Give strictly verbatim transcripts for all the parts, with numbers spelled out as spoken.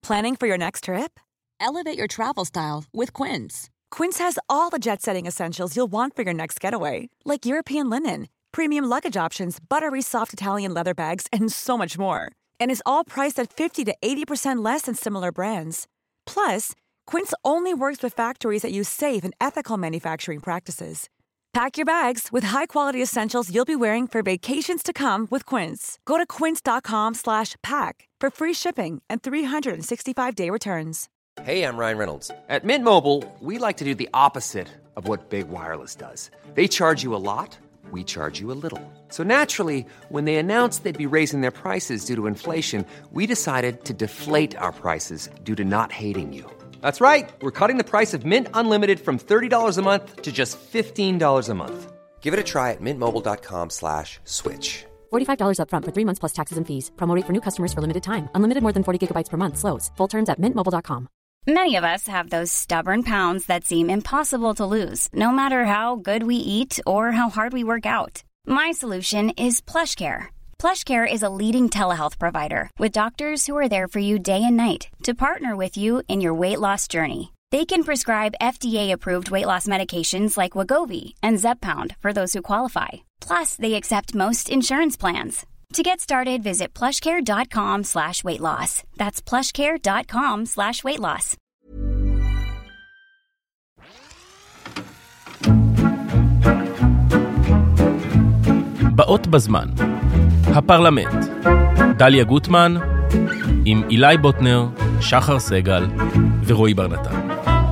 Planning for your next trip? Elevate your travel style with Quince. Quince has all the jet-setting essentials you'll want for your next getaway, like European linen, premium luggage options, buttery soft Italian leather bags, and so much more. And is all priced at fifty to eighty percent less than similar brands. Plus, Quince only works with factories that use safe and ethical manufacturing practices. Pack your bags with high-quality essentials you'll be wearing for vacations to come with Quince. Go to quince.com slash pack for free shipping and three sixty-five day returns. Hey, I'm Ryan Reynolds. At Mint Mobile, we like to do the opposite of what Big Wireless does. They charge you a lot, we charge you a little. So naturally, when they announced they'd be raising their prices due to inflation, we decided to deflate our prices due to not hating you. That's right. We're cutting the price of Mint Unlimited from thirty dollars a month to just fifteen dollars a month. Give it a try at mintmobile.com slash switch. forty-five dollars up front for three months plus taxes and fees. Promo rate for new customers for limited time. Unlimited more than forty gigabytes per month. Slows full terms at mint mobile dot com. Many of us have those stubborn pounds that seem impossible to lose, no matter how good we eat or how hard we work out. My solution is PlushCare. PlushCare is a leading telehealth provider with doctors who are there for you day and night to partner with you in your weight loss journey. They can prescribe F D A-approved weight loss medications like Wegovy and Zepbound for those who qualify. Plus, they accept most insurance plans. To get started, visit plushcare.com slash weight loss. That's plushcare.com slash weight loss. באות בזמן. הפרלמנט. דליה גוטמן, עם אילי בוטנר, שחר סגל ורועי ברנתן.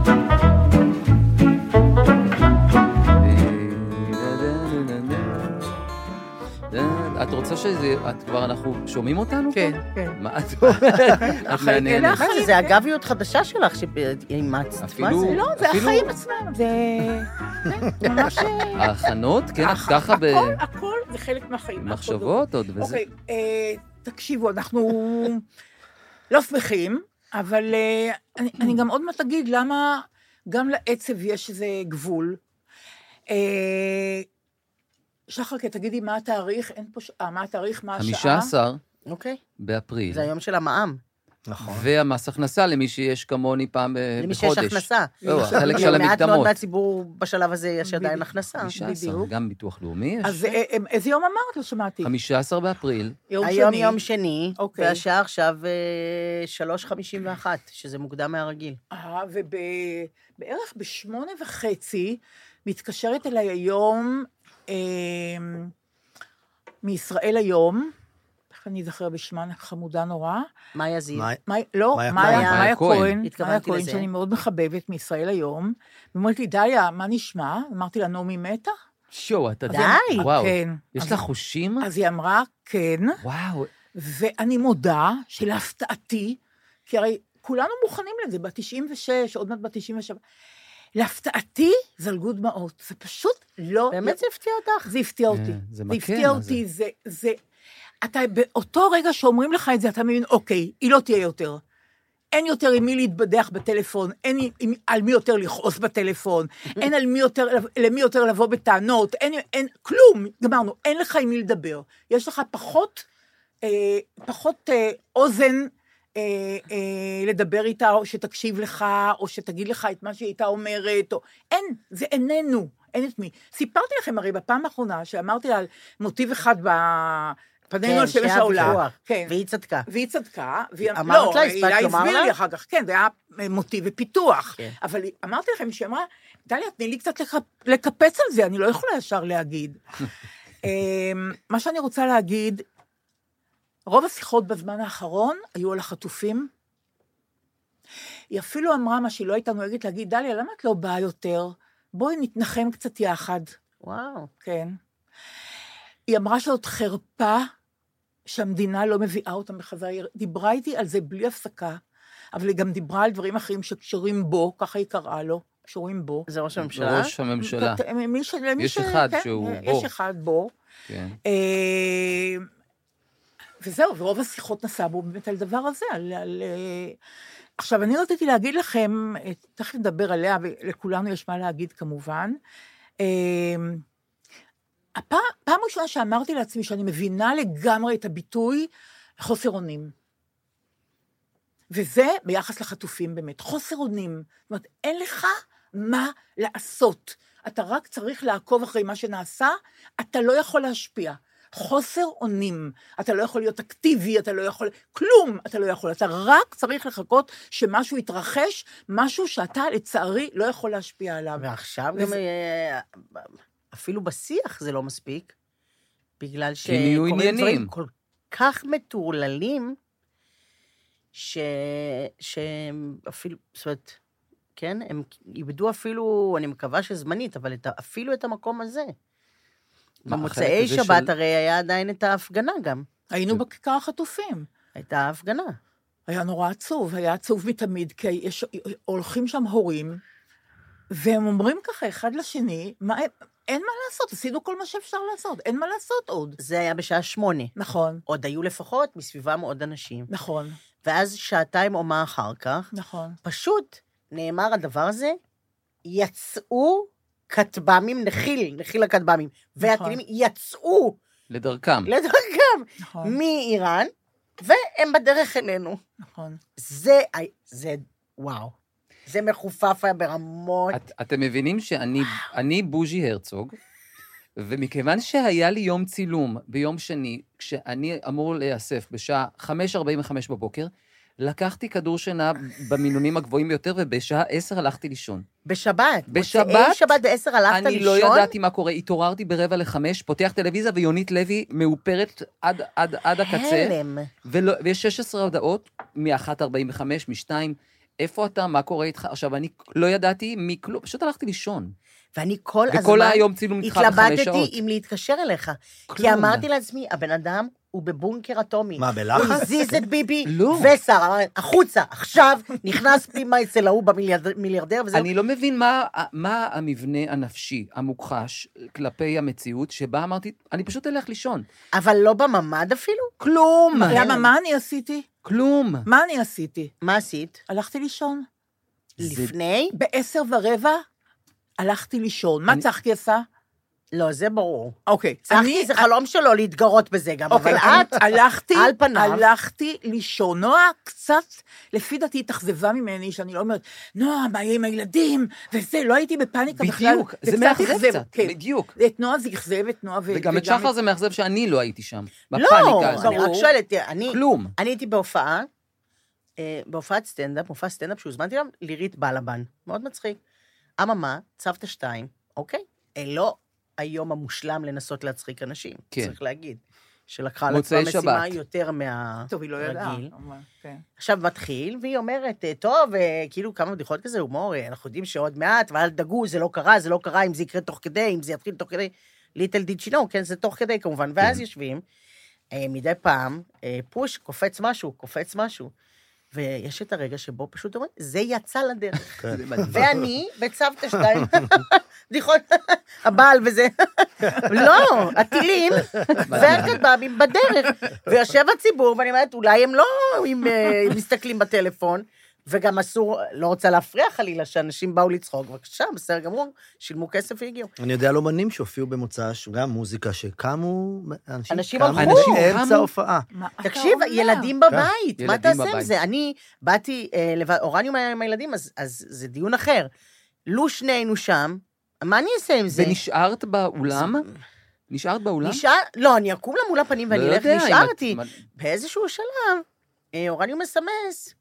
את רוצה שזה, את כבר אנחנו שומעים אותנו? כן, כן. מה את אומרת? את מעניינת. זה אגביות חדשה שלך שאימצת. מה זה? לא, זה החיים עצמם. זה ממש... ההכנות, כן, ככה ב... הכל, הכל זה חלק מהחיים. מחשבות עוד וזה. אוקיי, תקשיבו, אנחנו לא שמחים, אבל אני גם עוד מעט אגיד למה גם לעצב יש איזה גבול. שחר, תגידי מה התאריך, אין פה, אה, מה התאריך, מה השעה? חמישה עשר אוקיי. באפריל. זה היום של המע"מ. נכון. והמס הכנסה למי שיש כמוני פעם בחודש. למי שיש הכנסה. לא, החלק של המקדמות. מעט מאוד מהציבור בשלב הזה יש עדיין הכנסה. חמישה עשר, גם ביטוח לאומי יש. אז איזה יום אמרת? לא שמעתי. חמישה עשר באפריל. היום יום שני, והשעה עכשיו שלוש חמישים ואחת, שזה מוקדם מהרגיל. אה, ובערך בשמונה וחצי, מתקשרת אליי היום, מישראל היום, איך אני זוכר בשמן חמודה נורא. מאיה זיו. לא, מאיה כהן, מאיה כהן שאני מאוד מחבבת מישראל היום, ואומרת לי, דליה, מה נשמע? אמרתי לה, נעמי מתה? שו, אתה די, וואו. כן. יש לה חושים? אז היא אמרה, כן. וואו. ואני מודה שלהפתעתי, כי הרי כולנו מוכנים לזה, ב-תשעים ושש, עוד מעט ב-תשעים ושבע, להפתעתי, זלגו דמעות. זה פשוט לא... באמת זה הפתיע אותך? זה הפתיע אותי. זה זה הפתיע מקן, אותי, זה... זה... אתה באותו רגע שאומרים לך את זה, אתה מבין, אוקיי, היא לא תהיה יותר. אין יותר עם מי להתבדח בטלפון, אין עם, על מי יותר לכעוס בטלפון, אין על מי יותר, למי יותר לבוא בטענות, אין, אין, כלום, גמרנו, אין לך עם מי לדבר. יש לך פחות, אה, פחות אה, אוזן, אה, אה, לדבר איתה, או שתקשיב לך, או שתגיד לך את מה שהיא הייתה אומרת, או... אין, זה איננו, אין את מי. סיפרתי לכם הרי בפעם האחרונה, שאמרתי לה על מוטיב אחד ב... פנינו על שמש העולה. והיא צדקה. והיא צדקה. אמרת לה, הספקת לומר לה? הסביר לי אחר כך, כן, זה היה מוטיב ופיתוח. אבל אמרתי לכם שהיא אמרה, דליה, תני לי קצת לקפץ על זה, אני לא יכולה ישר להגיד. מה שאני רוצה להגיד, רוב השיחות בזמן האחרון היו על החטופים. היא אפילו אמרה מה שהיא לא הייתה נוהגת להגיד, דליה, למה את לא באה יותר? בואי נתנחם קצת יחד. וואו. כן. היא אמרה שזאת חרפה שהמדינה לא מביאה אותם בחזרה. היא דיברה איתי על זה בלי הפסקה, אבל היא גם דיברה על דברים אחרים שקשורים בו, ככה היא קראה לו, קשורים בו. זה ראש הממשלה? ראש הממשלה. מי ש... יש אחד שהוא בו. יש אחד בו. כן. וזהו, ורוב השיחות נסע בו באמת על דבר הזה, על... על... עכשיו, אני רציתי להגיד לכם, תכף נדבר עליה, ולכולנו יש מה להגיד כמובן, הפעם, פעם ראשונה שאמרתי לעצמי שאני מבינה לגמרי את הביטוי חוסר אונים. וזה ביחס לחטופים באמת, חוסר אונים. זאת אומרת, אין לך מה לעשות. אתה רק צריך לעקוב אחרי מה שנעשה, אתה לא יכול להשפיע. חוסר אונים, אתה לא יכול להיות אקטיבי, אתה לא יכול, כלום אתה לא יכול, אתה רק צריך לחכות שמשהו יתרחש, משהו שאתה לצערי לא יכול להשפיע עליו. ועכשיו גם אפילו בשיח זה לא מספיק, בגלל שיהיו עניינים. כל כך מטורללים, שאפילו, זאת אומרת, כן, הם איבדו אפילו, אני מקווה שזמנית, אבל אפילו את המקום הזה. במוצאי שבת הרי היה עדיין את ההפגנה גם. היינו בכיכר החטופים. הייתה ההפגנה. היה נורא עצוב, היה עצוב מתמיד, כי יש, הולכים שם הורים, והם אומרים ככה אחד לשני, מה, אין מה לעשות, עשינו כל מה שאפשר לעשות, אין מה לעשות עוד. זה היה בשעה שמונה. נכון. עוד היו לפחות מסביבם עוד אנשים. נכון. ואז שעתיים או מה אחר כך, נכון. פשוט נאמר הדבר הזה, יצאו כטב"מים, נחיל, נחיל הכטב"מים, והטילים יצאו לדרכם. לדרכם, נכון. מאיראן, והם בדרך אלינו. נכון. זה, זה, וואו. זה מחופף היה ברמות. את, אתם מבינים שאני אני בוז'י הרצוג, ומכיוון שהיה לי יום צילום ביום שני, כשאני אמור להיאסף בשעה חמש ארבעים וחמש בבוקר, לקחתי כדור שינה במינונים הגבוהים ביותר, ובשעה עשר הלכתי לישון. בשבת? בשבת? שבת בעשר הלכת אני לישון? לא ידעתי מה קורה, התעוררתי ברבע לחמש, פותח טלוויזיה, ויונית לוי מאופרת עד, עד, עד הקצה. הלם. ולא, ויש שש עשרה הודעות, מ-אחת ארבעים וחמש, משתיים, איפה אתה, מה קורה איתך? עכשיו, אני לא ידעתי מכלום, פשוט הלכתי לישון. ואני כל הזמן... וכל היום צילום איתך בחמש שעות. התלבטתי אם להתקשר אליך. כי אמרתי לעצמי, הבן אדם הוא בבונקר אטומי. מה, בלחץ? הוא הזיז את ביבי, לא. ושר, החוצה, עכשיו נכנס פנימה אצל ההוא במיליארדר, וזהו. אני לא מבין מה, מה המבנה הנפשי, המוכחש, כלפי המציאות, שבה אמרתי, אני פשוט אלך לישון. אבל לא בממד אפילו? כלום. למה, מה אני עשיתי? כלום. מה אני עשיתי? מה עשית? הלכתי לישון. לפני? בעשר ורבע הלכתי לישון. מה צחקי עשה? לא, זה ברור. אוקיי. צחקי זה חלום שלו להתגרות בזה גם, אבל את, הלכתי, על פניו. הלכתי לישון. נועה קצת, לפי דעתי, התאכזבה ממני, שאני לא אומרת, נועה, מה יהיה עם הילדים? וזה, לא הייתי בפאניקה בכלל. בדיוק, זה מאכזב קצת, בדיוק. את נועה זה אכזב, את נועה ו... וגם את שחר זה מאכזב שאני לא הייתי שם. לא, אני רק שואלת, אני... כלום. אני הייתי בהופעה, בהופעת סטנדאפ, מופע סטנדאפ שהוזמנתי להם, לירית בלבן, מאוד מצחיק. אממה, צוותא שתיים, אוקיי? לא היום המושלם לנסות להצחיק אנשים, כן. צריך להגיד. שלקחה על עצמה משימה יותר מהרגיל. טוב, היא לא ידעה. כן. עכשיו מתחיל, והיא אומרת, טוב, כאילו כמה בדיחות כזה, הומור, אנחנו יודעים שעוד מעט, ואל דגו, זה לא קרה, זה לא קרה, אם זה יקרה תוך כדי, אם זה יתחיל תוך כדי, ליטל דיד שינו, כן, זה תוך כדי כמובן, ואז יושבים, מדי פעם, פוש, קופץ משהו, קופץ משהו, ויש את הרגע שבו פשוט אומרים, זה יצא לדרך. ואני, בצוותא שתיים, בדיחות, הבעל וזה, לא, הטילים, והכטב"מים בדרך, ויושב הציבור, ואני אומרת, אולי הם לא מסתכלים בטלפון, וגם אסור, לא רוצה להפריע חלילה, שאנשים באו לצחוק, בבקשה, בסדר גמור, שילמו כסף והגיעו. אני יודע על אומנים שהופיעו במוצ"ש, גם מוזיקה שקמו, אנשים קמו הלכו. באמצע ההופעה. תקשיב, ילדים בבית, מה תעשה עם זה? אני באתי, אורניום היה עם הילדים, אז זה דיון אחר. לו שנינו שם, מה אני אעשה עם זה? ונשארת באולם? נשארת באולם? לא, אני אקום לה מול הפנים ואני אלך, נשארתי. באיזשהו שלב, אורניום מסמס,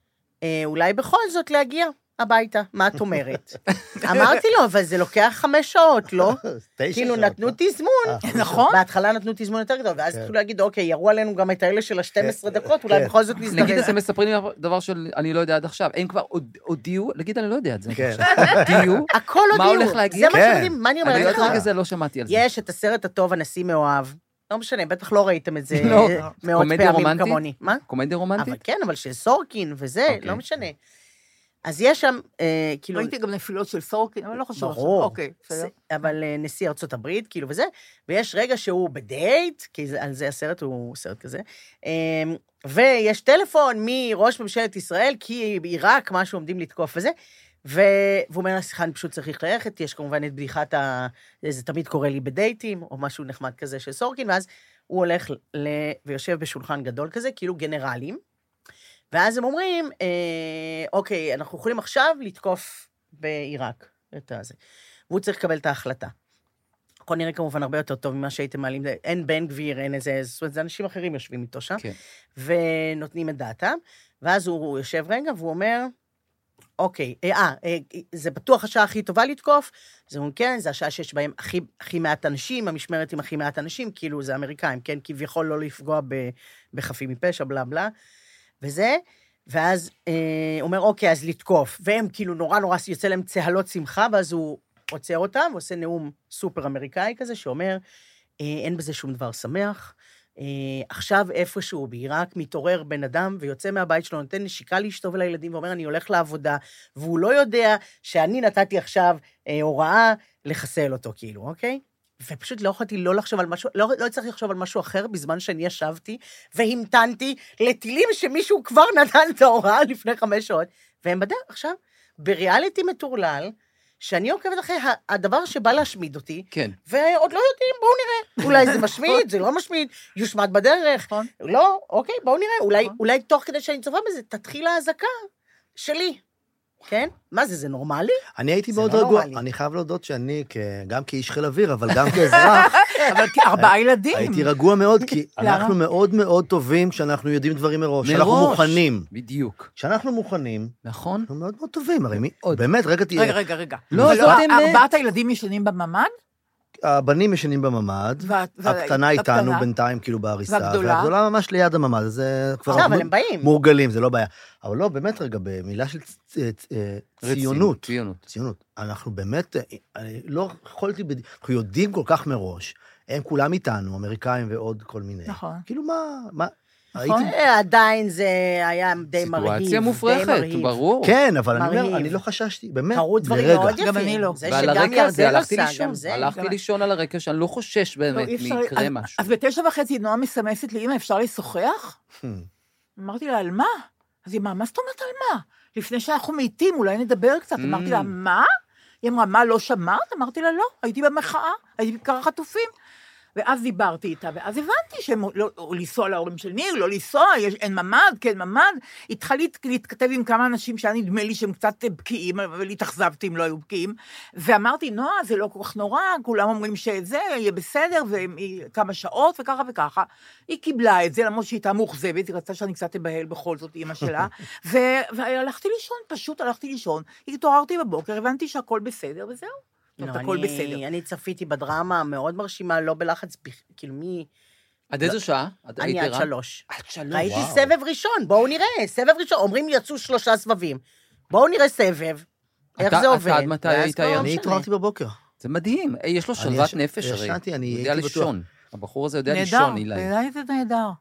אולי בכל זאת להגיע הביתה, מה את אומרת? אמרתי לו, אבל זה לוקח חמש שעות, לא? כאילו נתנו תזמון, נכון? בהתחלה נתנו תזמון יותר גדול, ואז התחילו להגיד, אוקיי, ירו עלינו גם את האלה של ה-שתים עשרה דקות, אולי בכל זאת נזדרז. נגיד, אתם מספרים לי דבר שאני לא יודע עד עכשיו, הם כבר הודיעו, נגיד, אני לא יודע את זה. הודיעו? הכל הודיעו. מה הולך להגיע? זה מה שמדהים, מה אני אומרת? אני עוד רגע זה לא שמעתי על זה. יש את הסרט הטוב, הנשיא מאוהב. לא משנה, בטח לא ראיתם את זה מאות פעמים כמוני. מה? קומדיה רומנטית? אבל כן, אבל של סורקין וזה, לא משנה. אז יש שם, כאילו... ראיתי גם נפילות של סורקין, אבל לא חשוב. ברור. אוקיי, בסדר. אבל נשיא ארצות הברית, כאילו וזה, ויש רגע שהוא בדייט, כי על זה הסרט הוא סרט כזה, ויש טלפון מראש ממשלת ישראל, כי בעיראק משהו עומדים לתקוף וזה, והוא אומר לשיחה, אני פשוט צריך ללכת, יש כמובן את בדיחת ה... זה תמיד קורה לי בדייטים, או משהו נחמד כזה של סורקין, ואז הוא הולך ל... ויושב בשולחן גדול כזה, כאילו גנרלים, ואז הם אומרים, אה, אוקיי, אנחנו יכולים עכשיו לתקוף בעיראק את הזה. והוא צריך לקבל את ההחלטה. הכל נראה כמובן הרבה יותר טוב ממה שהייתם מעלים, אין בן גביר, אין איזה, זאת אומרת, זה אנשים אחרים יושבים איתו שם, כן. ונותנים את דעתם, ואז הוא יושב רגע, והוא אומר, אוקיי, אה, אה, זה בטוח השעה הכי טובה לתקוף, זה אומרים, כן, זה השעה שיש בהם הכי, הכי מעט אנשים, המשמרת עם הכי מעט אנשים, כאילו זה אמריקאים, כן, כביכול לא לפגוע ב, בחפים מפשע, בלה בלה, וזה, ואז אה, אומר, אוקיי, אז לתקוף, והם כאילו נורא נורא יוצא להם צהלות שמחה, ואז הוא עוצר אותם, ועושה נאום סופר אמריקאי כזה, שאומר, אה, אין בזה שום דבר שמח, אה, עכשיו איפשהו בעיראק מתעורר בן אדם, ויוצא מהבית שלו, נותן נשיקה לאשתו ולילדים, ואומר, אני הולך לעבודה, והוא לא יודע שאני נתתי עכשיו אה, הוראה לחסל אותו, כאילו, אוקיי? ופשוט לא יכולתי לא לחשוב על משהו, לא, לא צריך לחשוב על משהו אחר, בזמן שאני ישבתי, והמתנתי לטילים שמישהו כבר נתן את ההוראה לפני חמש שעות, והם בדרך עכשיו, בריאליטי מטורלל, שאני עוקבת אחרי הדבר שבא להשמיד אותי, כן. ועוד לא יודעים, בואו נראה. אולי זה משמיד, זה לא משמיד, יושמד בדרך. לא, אוקיי, בואו נראה. אולי, אולי תוך כדי שאני צופה בזה, תתחיל ההזקה שלי. כן? מה זה, זה נורמלי? אני הייתי מאוד רגוע. אני חייב להודות שאני, גם כאיש חיל אוויר, אבל גם כאזרח, אבל כארבעה ילדים. הייתי רגוע מאוד, כי אנחנו מאוד מאוד טובים כשאנחנו יודעים דברים מראש. שאנחנו מוכנים. בדיוק. כשאנחנו מוכנים, נכון. אנחנו מאוד מאוד טובים. הרי מי, באמת, רגע תהיה... רגע, רגע, רגע. לא, זאת אמת. ארבעת הילדים ישנים בממ"ד? הבנים ישנים בממ"ד, הקטנה איתנו בינתיים כאילו בהריסה, והגדולה ממש ליד הממ"ד, זה כבר מורגלים, זה לא בעיה. אבל לא, באמת רגע, במילה של ציונות, ציונות, אנחנו באמת, לא יכולתי, אנחנו יודעים כל כך מראש, הם כולם איתנו, אמריקאים ועוד כל מיני. נכון. כאילו מה, מה, עדיין זה היה די מרהיב. סיטואציה מופרכת, ברור. כן, אבל אני אומר, אני לא חששתי, באמת, קרו דברים מאוד יפים. גם אני לא. ועל הרקע הזה הלכתי לישון. הלכתי לישון על הרקע שאני לא חושש באמת מיקרה משהו. אז בתשע וחצי נועה מסמסת לי, אמא, אפשר לשוחח? אמרתי לה, על מה? אז היא אמרה, מה זאת אומרת על מה? לפני שאנחנו מתים, אולי נדבר קצת. אמרתי לה, מה? היא אמרה, מה, לא שמעת? אמרתי לה, לא, הייתי במחאה, הייתי בכיכר החטופים. ואז דיברתי איתה, ואז הבנתי שהם לא, לנסוע להורים של ניר, לא לנסוע, יש, אין ממד, כן ממד, התחלתי להתכתב עם כמה אנשים שהיה נדמה לי שהם קצת בקיאים, אבל התאכזבתי אם לא היו בקיאים, ואמרתי, נועה, זה לא כל כך נורא, כולם אומרים שזה יהיה בסדר, וכמה שעות וככה וככה, היא קיבלה את זה, למרות שהיא הייתה מאוכזבת, היא רצתה שאני קצת תבהל בכל זאת, אמא שלה, והלכתי לישון, פשוט הלכתי לישון, התעוררתי בבוקר, הבנתי שהכל בסדר, וזהו. הכל בסדר. אני צפיתי בדרמה מאוד מרשימה, לא בלחץ, כאילו מי... עד איזו שעה? אני עד שלוש. עד שלוש. ראיתי סבב ראשון, בואו נראה, סבב ראשון, אומרים יצאו שלושה סבבים. בואו נראה סבב, איך זה עובד. אתה עד מתי היית היום? אני התעוררתי בבוקר. זה מדהים, יש לו שלוות נפש הרי. ישנתי, אני יודע לישון. הבחור הזה יודע לישון, אילי. בעיניי זה נהדר.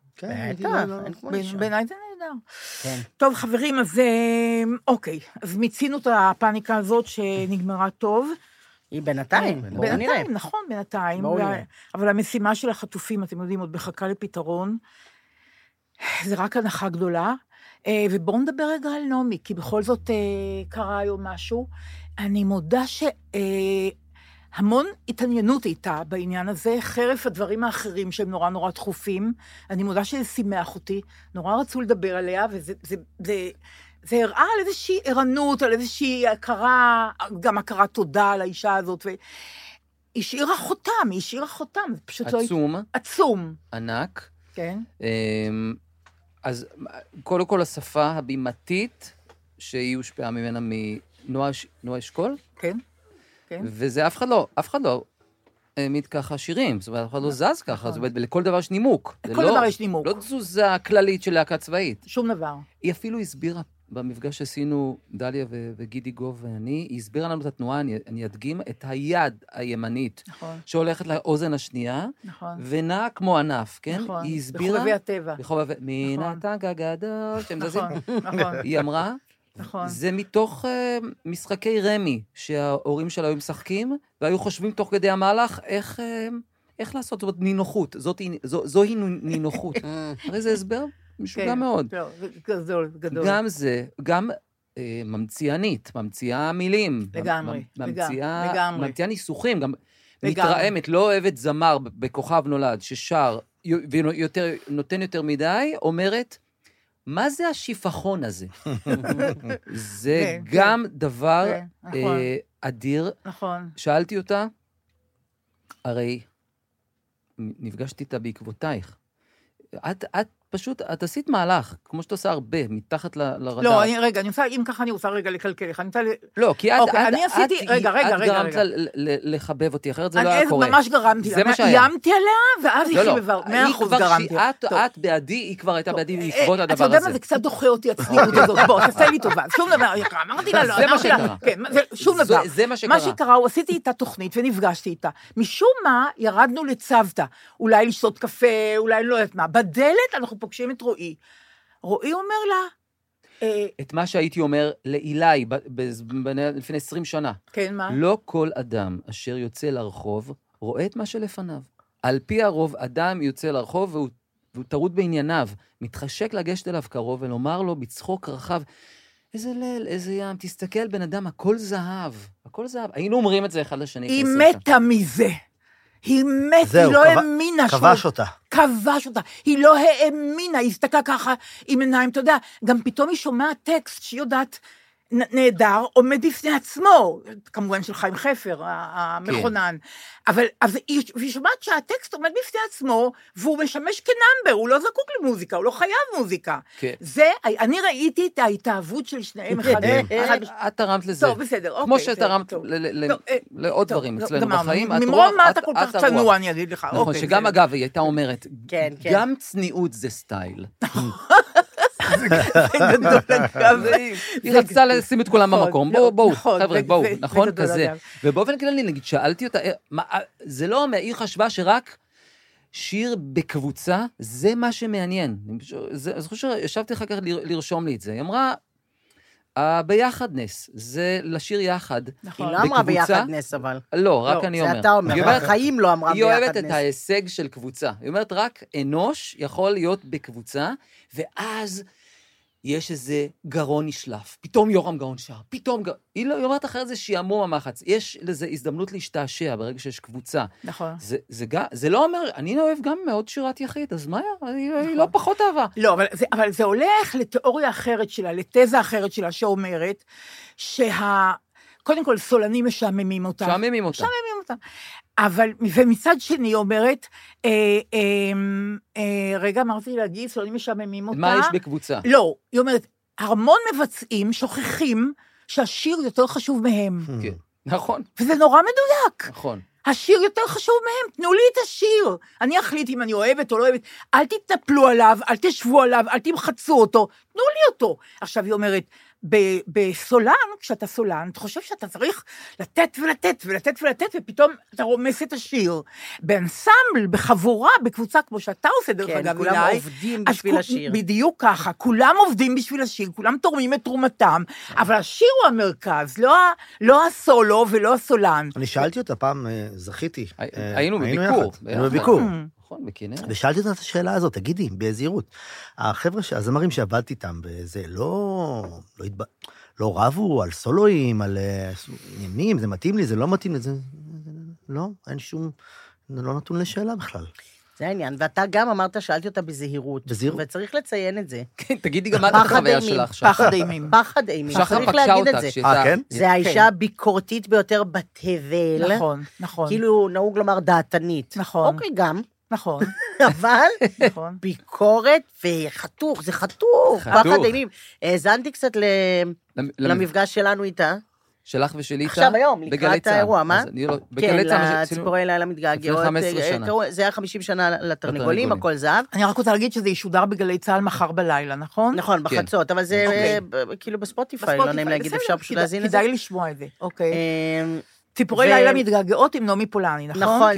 בעיניי זה נהדר. טוב, חברים, אז אוקיי, אז מיצינו את הפאניקה הזאת שנגמרה טוב. היא בינתיים, בואו נראה. בינתיים, נכון, בינתיים. אבל המשימה של החטופים, אתם יודעים, עוד מחכה לפתרון, זה רק הנחה גדולה, ובואו נדבר רגע על נעמי, כי בכל זאת קרה היום משהו. אני מודה שהמון התעניינות איתה בעניין הזה, חרף הדברים האחרים שהם נורא נורא דחופים, אני מודה שזה שימח אותי, נורא רצו לדבר עליה, וזה... זה, זה, זה הראה על איזושהי ערנות, על איזושהי הכרה, גם הכרה תודה על האישה הזאת, והשאירה חותם, היא השאירה חותם, זה פשוט עצום. לא... עצום. ענק. כן. אז קודם כל השפה הבימתית, שהיא הושפעה ממנה מנועה אשכול. כן, כן. וזה אף אחד לא, אף אחד לא העמיד ככה שירים, זאת אומרת, אף אחד לא זז ככה, זאת אומרת, לכל דבר יש נימוק. לכל דבר יש נימוק. לא תזוזה כללית של להקה צבאית. שום דבר. היא אפילו הסבירה, במפגש שעשינו, דליה וגידי גוב ואני, היא הסבירה לנו את התנועה, אני, אני אדגים את היד הימנית, נכון. שהולכת לאוזן השנייה, נכון. ונעה כמו ענף, כן? נכון. היא הסבירה... בחובבי הטבע. בחובבי... מן הטנק הגדול, שהם דזים. נכון, נכון. היא אמרה, נכון. זה מתוך uh, משחקי רמי, שההורים שלה היו משחקים, והיו חושבים תוך כדי המהלך, איך, uh, איך לעשות זאת נינוחות, זאת, זו, זוהי נינוחות. הרי זה הסבר משוגע מאוד. גדול, גדול. גם זה, גם uh, ממציאנית, ממציאה מילים. לגמרי, ממציאה, לגמרי. ממציאה ניסוחים, גם מתרעמת, לא אוהבת זמר בכוכב נולד, ששר, ונותן יותר מדי, אומרת, מה זה השיפחון הזה? זה גם דבר אדיר. נכון. שאלתי אותה, הרי נפגשתי איתה בעקבותייך. את, את פשוט, את עשית מהלך, כמו שאתה עושה הרבה, מתחת לרדאר. לא, אני, רגע, אני רוצה, אם ככה אני רוצה רגע לקלקל לך, אני רוצה... לא, כי את, אוקיי, את, אני עשיתי, את, רגע, רגע, את רגע, גרמת רגע. לחבב אותי, אחרת זה לא היה קורה. אני ממש גרמתי לה, איימתי עליה, ואז היא חיבבה, מאה אחוז גרמתי. את, את בעדי, היא כבר הייתה בעדי בעקבות הדבר הזה. אתה יודע מה, זה קצת דוחה אותי הצניעות הזאת, בוא, תעשה לי טובה, שום דבר, אמרתי לה, לא, זה מה שקרה. כן, שום דבר. זה מה שקרה. מה שקרה, הוא עשיתי איתה תוכנית ונפגשתי איתה. משום מה, ירדנו לצוותא, אולי לשתות קפה, אולי לא יודעת מה. בדלת אנחנו פוגשים את רועי. רועי אומר לה... את מה שהייתי אומר לאילי, לפני עשרים שנה. כן, מה? לא כל אדם אשר יוצא לרחוב, רואה את מה שלפניו. על פי הרוב, אדם יוצא לרחוב והוא, והוא טרוד בענייניו, מתחשק לגשת אליו קרוב ולומר לו בצחוק רחב, איזה ליל, איזה ים, תסתכל בן אדם, הכל זהב, הכל זהב. היינו אומרים את זה אחד לשני. היא מתה מזה. היא מתה, היא לא האמינה. כבש אותה. כבש אותה. היא לא האמינה, היא הסתכלה ככה עם עיניים, אתה יודע, גם פתאום היא שומעת טקסט שהיא יודעת, נהדר, עומד בפני עצמו, כמובן של חיים חפר, המכונן, אבל היא שומעת שהטקסט עומד בפני עצמו, והוא משמש כנאמבר, הוא לא זקוק למוזיקה, הוא לא חייב מוזיקה. זה, אני ראיתי את ההתאהבות של שניהם אחד. את תרמת לזה. טוב, בסדר, אוקיי. כמו שתרמת לעוד דברים אצלנו בחיים. ממרום מה אתה כל כך צנוע, אני אגיד לך. נכון, שגם אגב, היא הייתה אומרת, גם צניעות זה סטייל. זה גדול אגב. היא רצתה לשים את כולם במקום, בואו, בואו, חבר'ה, בואו, נכון, כזה. ובאופן כללי, נגיד, שאלתי אותה, זה לא, היא חשבה שרק שיר בקבוצה, זה מה שמעניין. אני חושב שישבתי אחר כך לרשום לי את זה. היא אמרה, ביחדנס, זה לשיר יחד. היא לא אמרה ביחדנס, אבל. לא, רק אני אומר. זה אתה אומר, החיים לא אמרה ביחדנס. היא אוהבת את ההישג של קבוצה. היא אומרת, רק אנוש יכול להיות בקבוצה, ואז יש איזה גרון נשלף. פתאום יורם גאון שר, פתאום גאון. היא לא אומרת אחרת זה שיעמום המחץ. יש לזה הזדמנות להשתעשע ברגע שיש קבוצה. נכון. זה, זה, זה לא אומר, אני אוהב גם מאוד שירת יחיד, אז מה היה? היא, נכון. היא לא פחות אהבה. לא, אבל זה, אבל זה הולך לתיאוריה אחרת שלה, לתזה אחרת שלה, שאומרת שה... קודם כל, סולנים משעממים אותה. משעממים אותה. משעממים אותה. אבל, ומצד שני, אומרת, אה, אה, אה, רגע, אמרתי להגיד, סולנים משעממים אותה. מה יש בקבוצה? לא, היא אומרת, המון מבצעים שוכחים שהשיר יותר חשוב מהם. כן, נכון. וזה נורא מדויק. נכון. השיר יותר חשוב מהם, תנו לי את השיר. אני אחליט אם אני אוהבת או לא אוהבת. אל תתנפלו עליו, אל תשבו עליו, אל תמחצו אותו, תנו לי אותו. עכשיו היא אומרת, בסולן, כשאתה סולן, אתה חושב שאתה צריך לתת ולתת ולתת ולתת, ופתאום אתה רומס את השיר. באנסמבל, בחבורה, בקבוצה כמו שאתה עושה דרך אגב, כן, כולם עובדים בשביל השיר. בדיוק ככה, כולם עובדים בשביל השיר, כולם תורמים את תרומתם, אבל השיר הוא המרכז, לא הסולו ולא הסולן. אני שאלתי אותה פעם, זכיתי. היינו בביקור. היינו בביקור. נכון, בכנרת. ושאלתי אותה את השאלה הזאת, תגידי, בזהירות. החבר'ה, הזמרים שעבדתי איתם, זה לא, לא, התב... לא רבו על סולואים, על עניינים, זה מתאים לי, זה לא מתאים לי, זה לא, אין שום, זה לא נתון לשאלה בכלל. זה העניין, ואתה גם אמרת, שאלתי אותה בזהירות. בזהירות. וצריך לציין את זה. כן, תגידי גם מה את החוויה שלך. פחד אימים. פחד אימים. שחר פגשה אותה. אה, כן? זה האישה הביקורתית ביותר בתבל. נכון, נכון. כאילו נהוג לומר דעתנית. נכון. אוקיי, גם. נכון. אבל ביקורת וחתוך, זה חתוך, פחד אימים. האזנתי קצת למפגש שלנו איתה. שלך ושלי איתה? עכשיו היום, לקראת האירוע, מה? כן, לציפורי לילה מתגעגעות. זה היה חמישים שנה לתרנגולים, הכל זהב. אני רק רוצה להגיד שזה ישודר בגלי צהל מחר בלילה, נכון? נכון, בחצות, אבל זה כאילו בספוטיפיי, לא נעים להגיד, אפשר פשוט להזין את זה. כדאי לשמוע את זה, אוקיי. ציפורי לילה מתגעגעות עם נעמי פולני, נכון? נכון,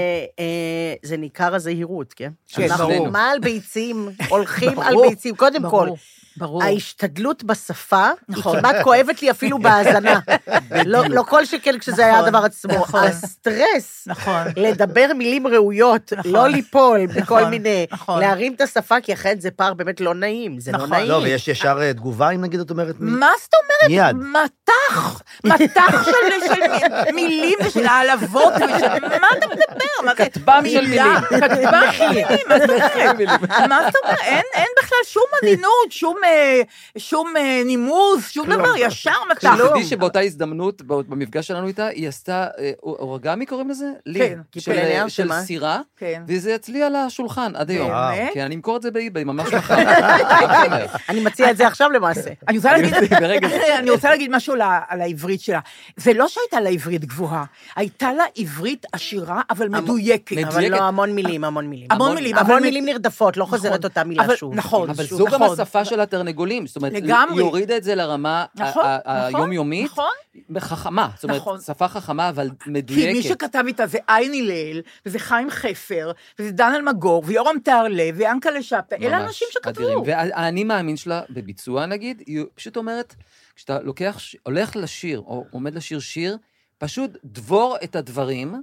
זה ניכר הזהירות, כן? אנחנו מה על ביצים, הולכים על ביצים, קודם כל. ברור. ההשתדלות בשפה, היא כמעט כואבת לי אפילו בהאזנה. לא כל שכן כשזה היה הדבר עצמו. הסטרס, לדבר מילים ראויות, לא ליפול בכל מיני, להרים את השפה, כי אחרת זה פער באמת לא נעים, זה לא נעים. לא, ויש ישר תגובה, אם נגיד את אומרת... מה זאת אומרת? מתח, מתח של מילים ושל העלבות, מה אתה מדבר? כתבם של מילים. כתבם של מילים, מה זאת אומרת? אין בכלל שום עדינות, שום נימוס, שום דבר, ישר מתח. שתדעי שבאותה הזדמנות, במפגש שלנו איתה, היא עשתה, אורגמי קוראים לזה? כן. של סירה, וזה אצלי על השולחן עד היום. כן, אני אמכור את זה באיביי, ממש מחר. אני מציע את זה עכשיו למעשה. אני רוצה להגיד משהו על העברית שלה. זה לא שהייתה לה עברית גבוהה, הייתה לה עברית עשירה, אבל מדויקת. אבל לא המון מילים, המון מילים. המון מילים. המון מילים נרדפות, לא חוזרת אותה מילה שוב. נכון. אבל זו גם השפה של התרנגולים. זאת אומרת, היא הורידה את זה לרמה היומיומית. בחכמה. זאת אומרת, שפה חכמה, אבל מדויקת. כי מי שכתב איתה זה עין הלל, וזה חיים חפר, וזה דן אלמגור, ויורם תהרלב, ויענקל'ה שבתא. אלה אנשים שכתבו. ואני מאמין שלה בביצוע, נגיד, היא פשוט אומרת, כשאתה לוקח, הולך לשיר, או עומד לשיר שיר, פשוט דבור את הדברים,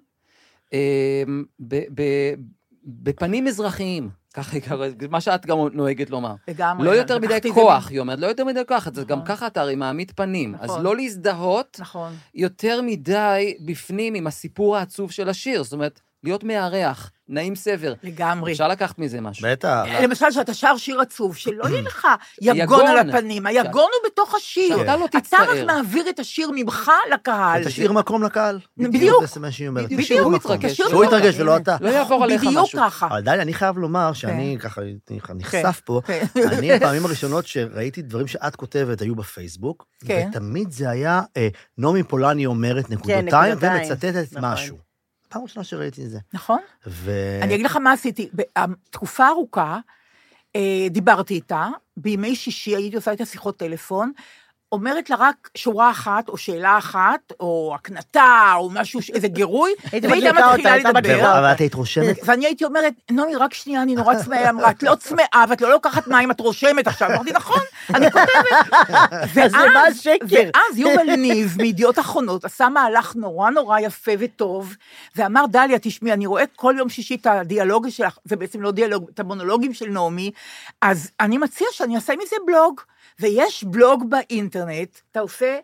בפנים אזרחיים, ככה יקרה, מה שאת גם נוהגת לומר. לגמרי. לא יותר מדי כוח, היא אומרת, לא יותר מדי כוח, זה גם ככה אתה הרי מעמיד פנים, אז לא להזדהות יותר מדי בפנים עם הסיפור העצוב של השיר, זאת אומרת, להיות מארח, נעים סבר. לגמרי. אפשר לקחת מזה משהו. בטח. למשל, שאתה שר שיר עצוב, שלא יהיה לך יגון על הפנים, היגון הוא בתוך השיר. שאתה לא תצטער. אתה רק תצטער. מעביר את השיר ממך לקהל. תשאיר מקום לקהל. בדיוק. זה מה שהיא אומרת. בדיוק. שהוא יתרגש. שהוא יתרגש ולא אתה. לא יעבור עליך משהו. בדיוק ככה. אבל די, אני חייב לומר שאני ככה נחשף פה, אני הפעמים הראשונות שראיתי דברים שאת כותבת היו בפייסבוק, ותמיד זה היה נעמי פולני אומרת נקודותיים ומצטטת משהו. פעם ראשונה שראיתי את זה. נכון. אני אגיד לך מה עשיתי. בתקופה ארוכה, דיברתי איתה, בימי שישי הייתי עושה איתה שיחות טלפון, אומרת לה רק שורה אחת, או שאלה אחת, או הקנטה, או משהו, איזה גירוי, והייתה מתחילה לדבר. אבל את היית רושמת? ואני הייתי אומרת, נעמי, רק שנייה, אני נורא צמאה, אמרה, את לא צמאה, ואת לא לוקחת מים, את רושמת עכשיו. אמרתי, נכון, אני כותבת. אז למה השקר? ואז יובל ניב, מידיעות אחרונות, עשה מהלך נורא נורא יפה וטוב, ואמר, דליה, תשמעי, אני רואה כל יום שישי את הדיאלוג שלך, זה בעצם לא דיאלוג, את המונולוגים של נעמי, אז אני מציע שאני אעשה מזה בלוג. ויש בלוג באינטרנט, אתה עושה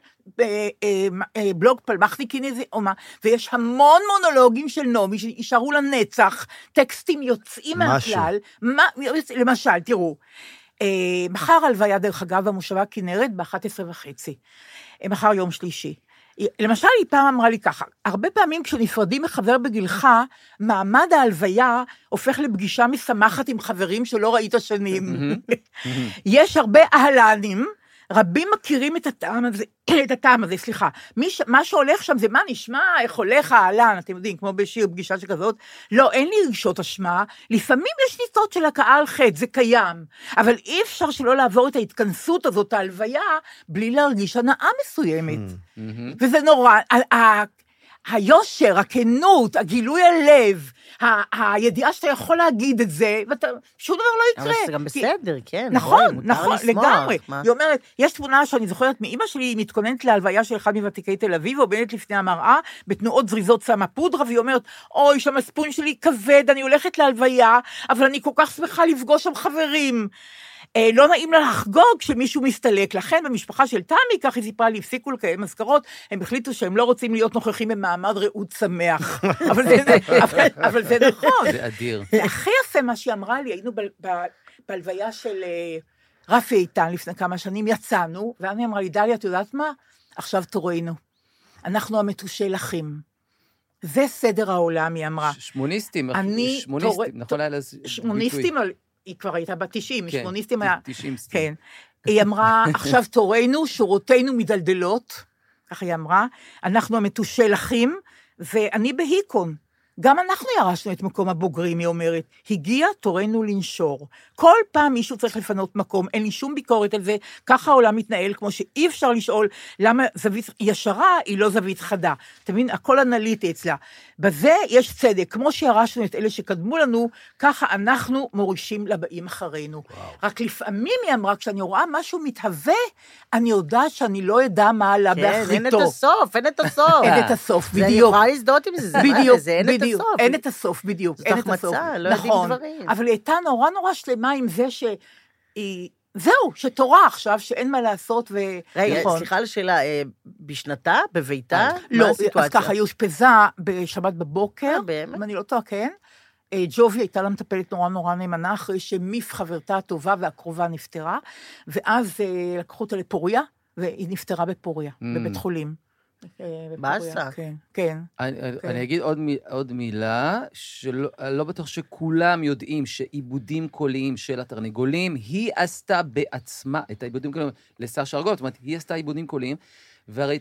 בלוג פלמחניקין איזה אומה, ויש המון מונולוגים של נעמי שישארו לנצח, טקסטים יוצאים מהכלל, למשל, תראו, מחר הלוויה דרך אגב במושבה כנרת ב-אחת עשרה וחצי, מחר יום שלישי. למשל, היא פעם אמרה לי ככה, הרבה פעמים כשנפרדים מחבר בגילך, מעמד ההלוויה הופך לפגישה משמחת עם חברים שלא ראית שנים. יש הרבה אהלנים, רבים מכירים את הטעם הזה, את הטעם הזה, סליחה. מה שהולך שם זה מה נשמע, איך הולך האהלן, אתם יודעים, כמו בשיר פגישה שכזאת, לא, אין לי רגשות אשמה, לפעמים יש ניצות של הקהל חטא, זה קיים, אבל אי אפשר שלא לעבור את ההתכנסות הזאת, ההלוויה, בלי להרגיש הנאה מסוימת. וזה נורא, היושר, הכנות, הגילוי הלב, הידיעה שאתה יכול להגיד את זה, ושום דבר לא יקרה. אבל זה גם בסדר, כן. נכון, נכון, לגמרי. היא אומרת, יש תמונה שאני זוכרת מאמא שלי, היא מתכוננת להלוויה של אחד מוותיקי תל אביב, עומדת לפני המראה, בתנועות זריזות שמה פודרה, והיא אומרת, אוי, שהמצפון שלי כבד, אני הולכת להלוויה, אבל אני כל כך שמחה לפגוש שם חברים. לא נעים לה לחגוג כשמישהו מסתלק, לכן במשפחה של תמי, כך היא סיפרה לי, הפסיקו לקיים מזכרות, הם החליטו שהם לא רוצים להיות נוכחים במעמד רעות שמח, אבל זה, אבל, אבל זה נכון. זה אדיר. זה הכי יפה מה שהיא אמרה לי, היינו בהלוויה של רפי איתן לפני כמה שנים, יצאנו, ואני אמרה לי, דליה, את יודעת מה? עכשיו תורנו. אנחנו המתושל אחים. זה סדר העולם, היא אמרה. שמוניסטים, שמוניסטים, נכון היה לזה ביטוי. שמוניסטים, היא כבר הייתה בת תשעים, שמוניסטים היה... כן. היא אמרה, עכשיו תורנו, שורותינו מדלדלות, ככה היא אמרה, אנחנו המתושל אחים, ואני בהיקון. גם אנחנו ירשנו את מקום הבוגרים, היא אומרת, הגיע תורנו לנשור. כל פעם מישהו צריך לפנות מקום, אין לי שום ביקורת על זה, ככה העולם מתנהל, כמו שאי אפשר לשאול למה זווית ישרה היא לא זווית חדה. אתה מבין, הכל אנליטי אצלה. בזה יש צדק, כמו שירשנו את אלה שקדמו לנו, ככה אנחנו מורישים לבאים אחרינו. וואו. רק לפעמים היא אמרה, כשאני רואה משהו מתהווה, אני יודעת שאני לא יודע מה עלה כן, באחריתו. אין את הסוף, אין את הסוף. אין את הסוף, בדיוק. זה אני יכולה להזדהות עם זה, בדיוק, זה אין את הסוף. אין את הסוף, בדיוק. זאת החמצה, לא יודעים דברים. אבל היא הייתה נורא נורא שלמה עם זה שהיא... זהו, שתורה עכשיו, שאין מה לעשות ו... רגע, סליחה על השאלה, בשנתה, בביתה? לא, אז ככה, היא אושפזה בשבת בבוקר, אם אני לא טועה, כן. ג'ובי הייתה לה מטפלת נורא נורא נאמנה, אחרי שמיף חברתה הטובה והקרובה נפטרה, ואז לקחו אותה לפוריה, והיא נפטרה בפוריה, בבית חולים. באסה. כן, כן. אני אגיד עוד מילה, שלא בטוח שכולם יודעים שעיבודים קוליים של התרנגולים, היא עשתה בעצמה את העיבודים קוליים לשר שרגות, זאת אומרת, היא עשתה עיבודים קוליים, והרי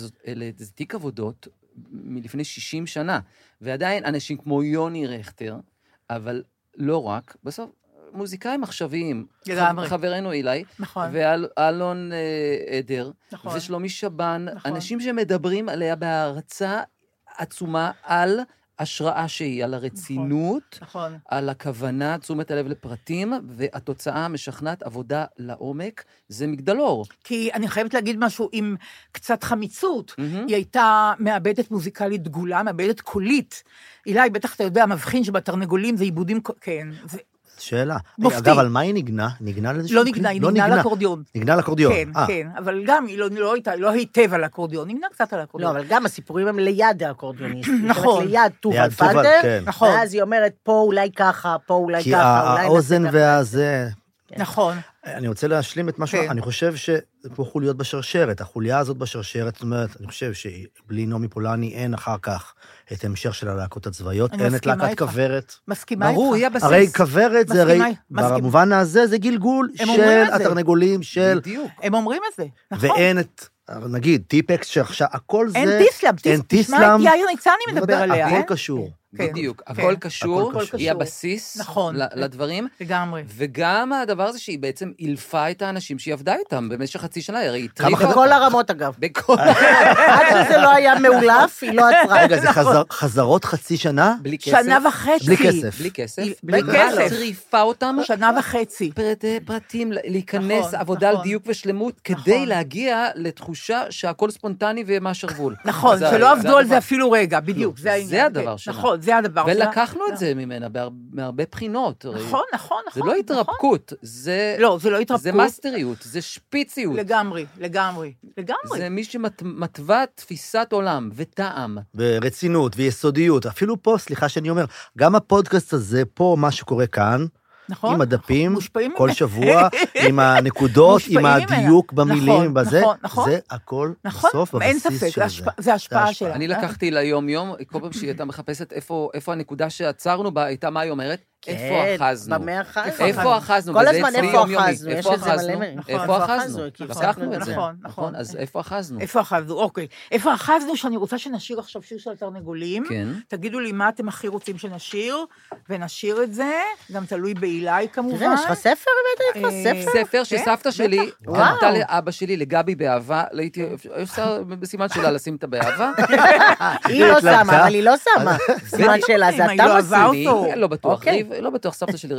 זה תיק עבודות מלפני שישים שנה, ועדיין אנשים כמו יוני רכטר, אבל לא רק, בסוף, מוזיקאים מחשביים, חברנו אילי, נכון. ואלון עדר, נכון. ושלומי שבן, נכון. אנשים שמדברים עליה בהרצאה עצומה על השראה שהיא, על הרצינות, נכון. על הכוונה, תשומת הלב לפרטים, והתוצאה משכנעת עבודה לעומק, זה מגדלור. כי אני חייבת להגיד משהו עם קצת חמיצות, mm-hmm. היא הייתה מעבדת מוזיקלית דגולה, מעבדת קולית, אילי, בטח אתה יודע, מבחין שבתרנגולים זה עיבודים, כן, זה... שאלה. אגב, על מה היא נגנה? נגנה לאיזשהו... לא נגנה, היא נגנה לאקורדיון. נגנה לאקורדיון. כן, כן, אבל גם היא לא היטב על האקורדיון, נגנה קצת על האקורדיון. לא, אבל גם הסיפורים הם ליד האקורדיוניסט. נכון. ליד טובל פלדר, ואז היא אומרת, פה אולי ככה, פה אולי ככה. כי האוזן והזה... נכון. אני רוצה להשלים את משהו, אני חושב שפה חוליות בשרשרת, החוליה הזאת בשרשרת, זאת אומרת, אני חושב שבלי נעמי פולני אין אחר כך את המשך של הלהקות הצבאיות, אין את להקת כוורת. מסכימה איתך. ברור, היא הבסיס. הרי כוורת זה הרי, במובן הזה זה גלגול של התרנגולים של... בדיוק. הם אומרים את זה, נכון. ואין את, נגיד, טיפקס שעכשיו, הכל זה... אין טיסלאם, אין טיסלאם. תשמע, יאיר ניצני מדבר עליה, הכל קשור. בדיוק, הכל קשור, היא הבסיס לדברים. לגמרי. וגם הדבר הזה שהיא בעצם אילפה את האנשים שהיא עבדה איתם במשך חצי שנה, הרי בכל הרמות אגב. בכל עד שזה לא היה מאולף, היא לא עצרה. רגע, זה חזרות חצי שנה? בלי כסף. שנה וחצי. בלי כסף. בלי כסף. בלי כסף. טריפה אותם. שנה וחצי. פרטים, להיכנס, עבודה על דיוק ושלמות, כדי להגיע לתחושה שהכל ספונטני ומה שרוול. נכון, שלא עבדו על זה אפילו רגע, בדיוק. זה הדבר שלה. נכון, זה הדבר. ולקחנו את זה ממנה מהרבה בחינות. נכון, נכון, נכון. זה לא התרפקות, זה... לא, זה לא התרפקות. זה מאסטריות, זה שפיציות. לגמרי, לגמרי, לגמרי. זה מי שמתווה תפיסת עולם וטעם. ורצינות ויסודיות. אפילו פה, סליחה שאני אומר, גם הפודקאסט הזה, פה מה שקורה כאן, נכון, עם הדפים, מושפעים כל ממנו. שבוע, עם הנקודות, עם הדיוק במילים, נכון, בזה, נכון, נכון. זה הכל נכון, בסוף אין בבסיס ספק, של זה. זה. זה השפעה שלה. אני לקחתי ליום-יום, כל פעם שהיא הייתה מחפשת איפה, איפה הנקודה שעצרנו בה, הייתה מה היא אומרת? איפה אחזנו? במה אחזנו? איפה אחזנו? כל הזמן איפה אחזנו? איפה אחזנו? איפה אחזנו? כאילו, לקחנו את זה. נכון, נכון, אז איפה אחזנו? איפה אחזנו, אוקיי. איפה אחזנו שאני רוצה שנשיר עכשיו שיר של התרנגולים. כן. תגידו לי מה אתם הכי רוצים שנשיר, ונשיר את זה, גם תלוי באילי כמובן. תראה, יש לך ספר באמת? ספר? ספר שסבתא שלי קנתה לאבא שלי, לגבי באהבה, אפשר בסימן שלה לשים את הבאהבה. היא לא שמה, אבל היא לא שמה. סימן שלה, זה אתה מסים. לא בטוח, לא בטוח, סבתא שלי.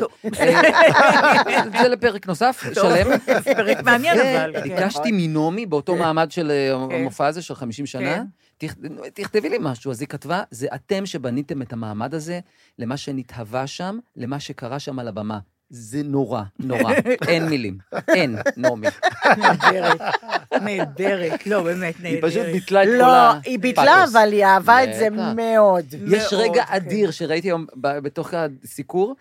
זה לפרק נוסף, שלם. פרק מעניין אבל. ביקשתי מנומי, באותו מעמד של המופע הזה של חמישים שנה, תכתבי לי משהו. אז היא כתבה, זה אתם שבניתם את המעמד הזה, למה שנתהווה שם, למה שקרה שם על הבמה. זה נורא, נורא. אין מילים. אין, נעמי. נהדרת, נהדרת. לא, באמת נהדרת. היא פשוט ביטלה את כל הפאטוס. לא, היא ביטלה, אבל היא אהבה את זה מאוד. יש רגע אדיר שראיתי היום בתוך הסיקור,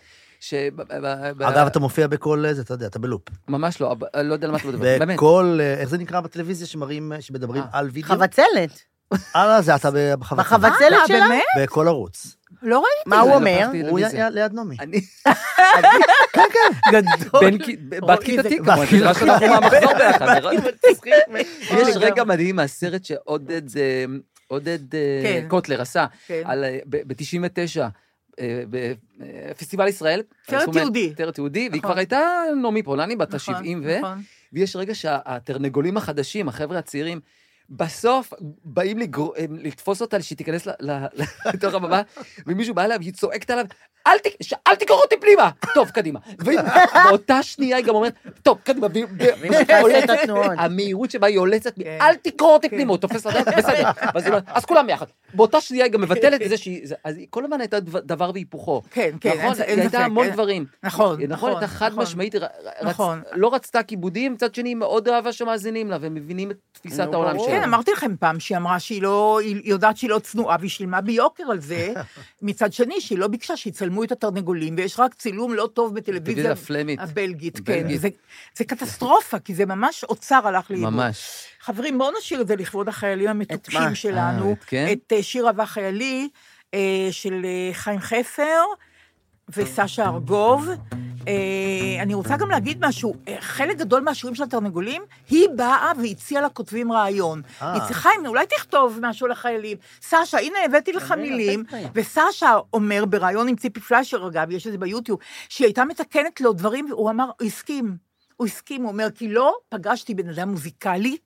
אגב, אתה מופיע בכל זה, אתה יודע, אתה בלופ. ממש לא, לא יודע למה אתה מדבר, באמת. בכל, איך זה נקרא בטלוויזיה שמראים, שמדברים על וידאו? חבצלת. אה, זה אתה בחבצלת. בחבצלת שלה? בכל ערוץ. לא ראיתי. מה הוא אומר? הוא היה ליד נעמי. אני... כן, כן. גדול. בת כיתתי, כמו, אני חושב שאנחנו מהמחזור ביחד. יש רגע מדהים מהסרט שעודד עודד קוטלר עשה, ב-תשעים ותשע, בפסטיבל ישראל. סרט יהודי. סרט יהודי, והיא כבר הייתה נעמי פולני, בת ה-שבעים ו... ויש רגע שהתרנגולים החדשים, החבר'ה הצעירים, בסוף באים לתפוס אותה שהיא תיכנס לתוך הבמה, ומישהו בא אליו, היא צועקת עליו, אל תקרוא אותי פנימה! טוב, קדימה. ובאותה שנייה היא גם אומרת, טוב, קדימה, המהירות שבה היא הולצת, אל תקרוא אותי פנימה, הוא תופס לדעת, בסדר. אז כולם יחד. באותה שנייה היא גם מבטלת את זה שהיא, אז כל הזמן הייתה דבר והיפוכו. כן, כן. נכון? היא הייתה המון דברים. נכון, נכון. הייתה חד משמעית, לא רצתה כיבודים, מצד שני היא מאוד אהבה שמאזינים לה, ומבינים את תפיסת העולם שלה. כן, אמרתי לכם פעם שהיא אמרה שהיא לא, היא יודעת שהיא לא צנועה, והיא שילמה ביוקר על זה, מצד שני שהיא לא ביקשה שיצלמו את התרנגולים, ויש רק צילום לא טוב בטלוויזיה הבלגית, כן, זה קטסטרופה, כי זה ממש אוצר הלך לאיבוד. ממש. חברים, בואו נשאיר את זה לכבוד החיילים המתוקים שלנו, את שיר אהבה חיילי, של חיים חפר, וסשה ארגוב. אני רוצה גם להגיד משהו, חלק גדול מהשירים של התרנגולים, היא באה והציעה לכותבים רעיון. היא צריכה, אולי תכתוב משהו לחיילים. סשה, הנה הבאתי לך מילים, וסשה אומר ברעיון עם ציפי פליישר, אגב, יש את זה ביוטיוב, שהיא הייתה מתקנת לו דברים, והוא אמר, הוא הסכים, הוא הסכים, הוא אומר, כי לא פגשתי בן אדם מוזיקלי,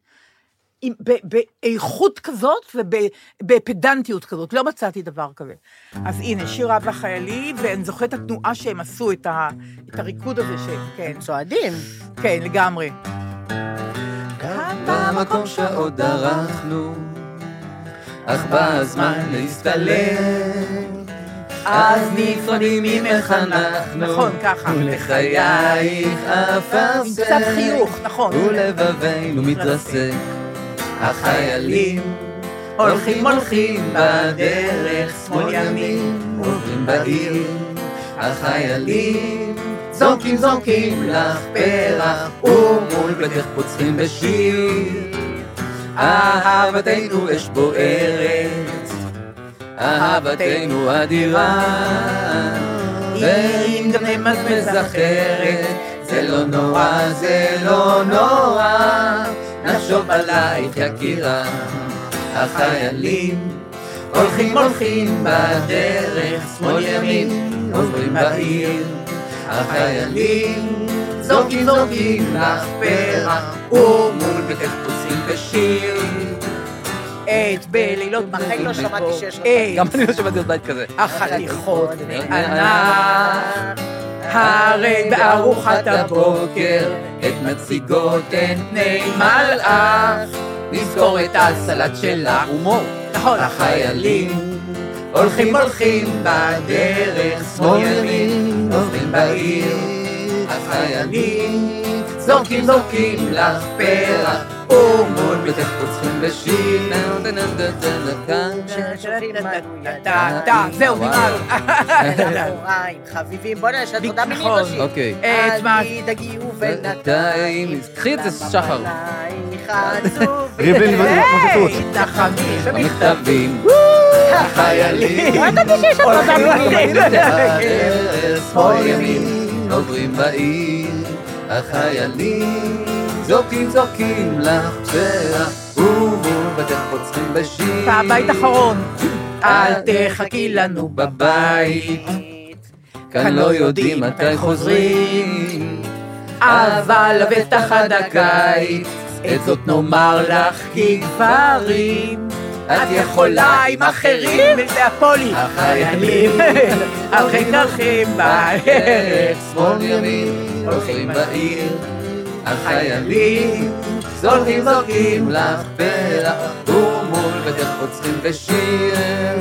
באיכות כזאת ובפדנטיות כזאת, לא מצאתי דבר כזה. אז הנה, שיר אהבה חיילי, ואני זוכרת את התנועה שהם עשו, את הריקוד הזה שכן. צועדים. כן, לגמרי. כאן במקום שעוד דרכנו, אך בא הזמן להסתלם, אז נפרדים ממך אנחנו, נכון, ככה. ולחייך אפרסק, עם קצת חיוך, נכון. ולבבינו מתרסק. החיילים הולכים הולכים בדרך, שמאל ימין עוברים בעיר. החיילים זורקים זורקים לך פרח, ומול ביתך פוצחים בשיר. אהבתנו אש בוערת, אהבתנו אדירה, ואם גם נמזמז אחרת, זה לא נורא, זה לא נורא, נחשוב עלייך יקירה. החיילים הולכים הולכים בדרך, שמאל ימין עוברים בעיר. החיילים זורקים זורקים לך פרח, ומול ביתך פוצחים בשיר. את בלילות בחיים לא שמעתי שיש עוד גם אני לא שמעתי עוד בית כזה. החתיכות ענק, הרי בארוחת הבוקר את מציגות הן פני מלאך, נזכור את הסלט שלה הומור. נכון. החיילים הולכים הולכים בדרך, שמאל ימין עוברים בעיר. החיילים זורקים זורקים לך פרח, ומול ביתך פוצחים בשיר. זהו, נגמר. חביבים, בוא נשאר תודה מינית בשיר. אוקיי. אל תגיעו בינתיים, קחי את זה שחר. ריבלין ומחצות. המכתבים, החיילים, לא ידעתי שיש עוד תודה מינית. שמאל ימין עוברים בעיר. החיילים זורקים זורקים לך פרח, ומול ביתך פוצחים בשיר. בבית אחרון, אל תחכי לנו בבית, כאן לא יודעים מתי חוזרים, אבל לבטח עד הקיץ, את זאת נאמר לך כגברים, את יכולה עם אחרים, וזה הפולי. החיילים הולכים הולכים בדרך, שמאל ימין הולכים בעיר. החיילים זורקים זורקים לך פרח, ומול ביתך פוצחים בשיר.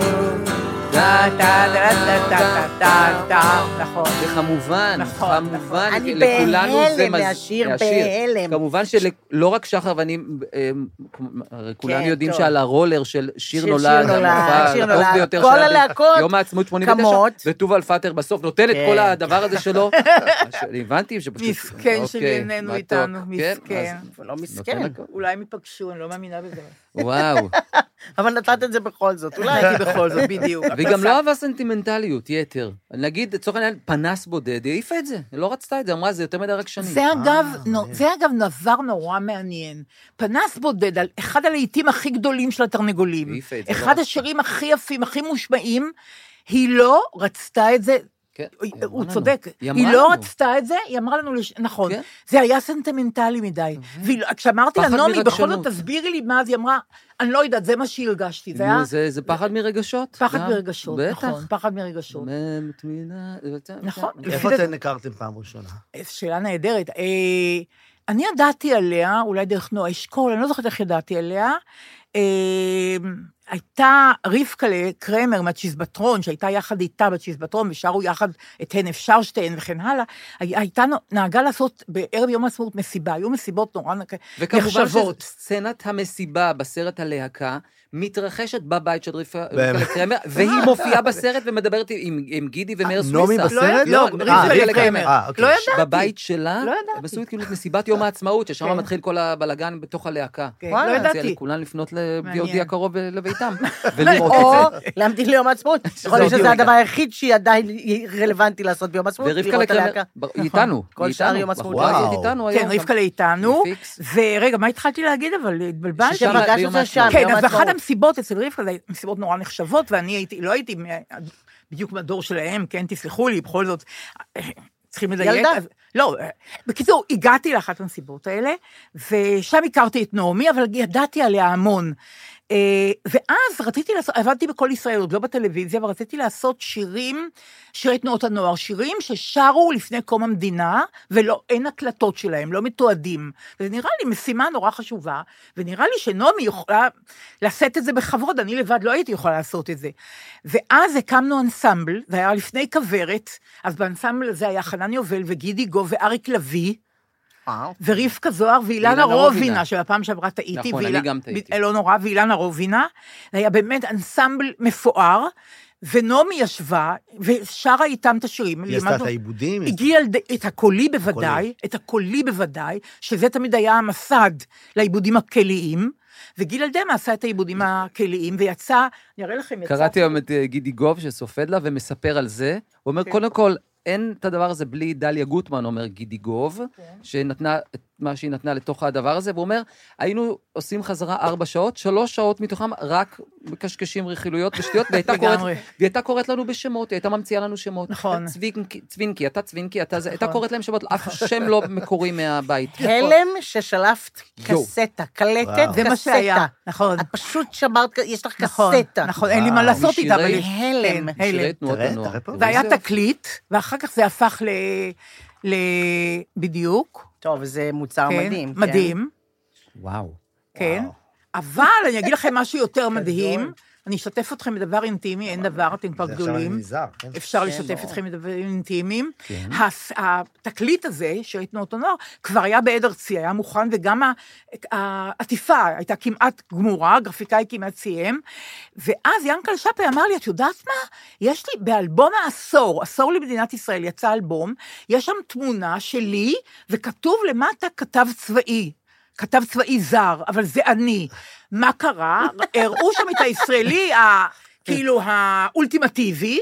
נכון. וכמובן, כמובן, אני בהלם מהשיר, בהלם. כמובן שלא רק שחר ואני, כולנו יודעים שעל הרולר של שיר נולד, הטוב ביותר כל הלהקות, יום העצמאות שמונים ותשע, וטובל פאטר בסוף נותן את כל הדבר הזה שלו. אני הבנתי שפשוט... מסכן שלייננו איתנו, מסכן. לא מסכן. אולי הם ייפגשו, אני לא מאמינה בזה. וואו. אבל נתת את זה בכל זאת, אולי. הייתי בכל זאת, בדיוק. והיא גם לא אהבה סנטימנטליות, יתר. נגיד, צורך העניין, פנס בודד, היא העיפה את זה. היא לא רצתה את זה, אמרה, זה יותר מדי רגשני. זה אגב, זה אגב דבר נורא מעניין. פנס בודד, אחד הלעיתים הכי גדולים של התרנגולים, אחד השירים הכי יפים, הכי מושמעים, היא לא רצתה את זה, הוא צודק, היא לא רצתה את זה, היא אמרה לנו, נכון, זה היה סנטימנטלי מדי. כשאמרתי לה, נעמי, בכל זאת תסבירי לי מה, אז היא אמרה, אני לא יודעת, זה מה שהרגשתי. זה פחד מרגשות? פחד מרגשות, נכון, פחד מרגשות. נכון. איפה אתן הכרתם פעם ראשונה? שאלה נהדרת. אני ידעתי עליה, אולי דרך נועה אשכול, אני לא זוכרת איך ידעתי עליה, הייתה רבקה קרמר מהצ'יזבטרון, שהייתה יחד איתה בצ'יזבטרון, ושרו יחד את הן אפשר שתיהן וכן הלאה, הייתה נהגה לעשות בערב יום העצמאות מסיבה, היו מסיבות נורא נחשבות. וכמובן שסצנת המסיבה בסרט הלהקה, מתרחשת בבית של רבקה קרמר, והיא מופיעה בסרט ומדברת עם גידי ומאיר סוויסה. נעמי בסרט? לא, רבקה קרמר. לא ידעתי. בבית שלה, בסוית כאילו מסיבת יום העצמאות, ששם מתחיל כל הבלגן בתוך הלהקה. לא ידעתי. כולן לפנות לביודי הקרוב לביתם. או להמתין ליום העצמאות. יכול להיות שזה הדבר היחיד שהיא עדיין רלוונטי לעשות ביום העצמאות. ורבקה קרמר, איתנו. כל שאר יום העצמאות. כן, רבקה איתנו. ורגע, מה התחלתי להגיד, אבל התבלבלתי. כן, אז באחת המסיבות אצל רבקה, זה מסיבות נורא נחשבות, ואני לא הייתי בדיוק מהדור שלהם, כן, תסלחו לי, בכל זאת, צריכים לדייק. ילדה? לא, בקיצור, הגעתי לאחת המסיבות האלה, ושם הכרתי את נעמי, אבל ידעתי עליה המון. ואז רציתי לעשות, עבדתי בכל ישראל, עוד לא בטלוויזיה, ורציתי לעשות שירים, שירי תנועות הנוער, שירים ששרו לפני קום המדינה, ולא, אין הקלטות שלהם, לא מתועדים. וזה נראה לי משימה נורא חשובה, ונראה לי שנעמי יכולה לשאת את זה בכבוד, אני לבד לא הייתי יכולה לעשות את זה. ואז הקמנו אנסמבל, זה היה לפני כברת, אז באנסמבל הזה היה חנן יובל וגידי גוב ואריק לוי, ורבקה זוהר ואילנה רובינה, שהפעם שעברה טעיתי, נכון, אני גם טעיתי. לא נורא, ואילנה רובינה, זה היה באמת אנסמבל מפואר, ונעמי ישבה, ושרה איתם את השירים. היא עשתה את העיבודים? הגיעה את הקולי בוודאי, את הקולי בוודאי, שזה תמיד היה המסד לעיבודים הכליים, וגיל אלדמה עשה את העיבודים הכליים, ויצא, אני אראה לכם, יצא... קראתי היום את גידי גוב שסופד לה, ומספר על זה, הוא אומר, קודם כל, אין את הדבר הזה בלי דליה גוטמן, אומר גידי גוב, שנתנה את מה שהיא נתנה לתוך הדבר הזה, והוא אומר, היינו עושים חזרה ארבע שעות, שלוש שעות מתוכם רק מקשקשים רכילויות ושטויות, והיא הייתה קוראת לנו בשמות, היא הייתה ממציאה לנו שמות. נכון. צבינקי, אתה צבינקי, אתה זה, הייתה קוראת להם שמות, אף שם לא מקורי מהבית. הלם ששלפת קסטה, קלטת קסטה. נכון. את פשוט שמרת, יש לך קסטה. נכון, אין לי מה לעשות איתה, אבל הלם. שירי תנועות הנוער. והיה תקליט, ואחר כך זה הפך ל... בדיוק. טוב, זה מוצר מדהים. מדהים. וואו. כן. אבל אני אגיד לכם משהו יותר מדהים, אני אשתף אתכם בדבר אינטימי, אין דבר, אתם כבר גדולים. אפשר לשתף אתכם בדברים אינטימיים. התקליט הזה, של תנועות הנוער, כבר היה בעד ארצי, היה מוכן, וגם העטיפה הייתה כמעט גמורה, הגרפיקאי כמעט סיים, ואז ינקל שפי אמר לי, את יודעת מה? יש לי באלבום העשור, עשור למדינת ישראל, יצא אלבום, יש שם תמונה שלי, וכתוב למטה כתב צבאי. כתב צבאי זר, אבל זה אני. מה קרה? הראו שם את הישראלי, כאילו האולטימטיבי,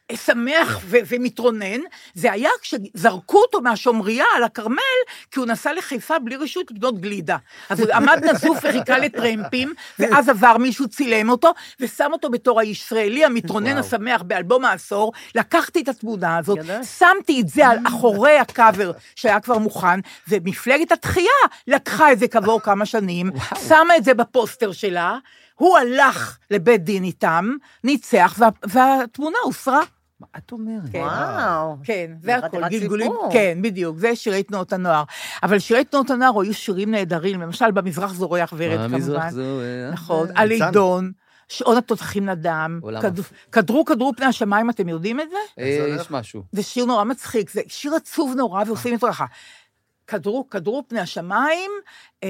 שמח ו- ומתרונן, זה היה כשזרקו אותו מהשומריה על הכרמל, כי הוא נסע לחיפה בלי רשות לקנות גלידה. אז הוא עמד נזוף וחיכה לטרמפים, ואז עבר מישהו צילם אותו, ושם אותו בתור הישראלי המתרונן השמח באלבום העשור, לקחתי את התמונה הזאת, שמתי את זה על אחורי הקאבר שהיה כבר מוכן, ומפלגת התחייה לקחה את זה כעבור כמה שנים, שמה את זה בפוסטר שלה, הוא הלך לבית דין איתם, ניצח, וה, והתמונה הוסרה. מה את אומרת? כן. וואו. כן, זה הכל, גלגולים, כן, בדיוק, זה שירי תנועות הנוער. אבל שירי תנועות הנוער היו שירים נהדרים, למשל במזרח זורח ורד כמובן. במזרח זורח. נכון, על עידון, שעון התותחים לדם, כדרו, כדרו פני השמיים, אתם יודעים את זה? יש משהו. זה שיר נורא מצחיק, זה שיר עצוב נורא, ועושים את רחה. כדרו, כדרו פני השמיים, אה,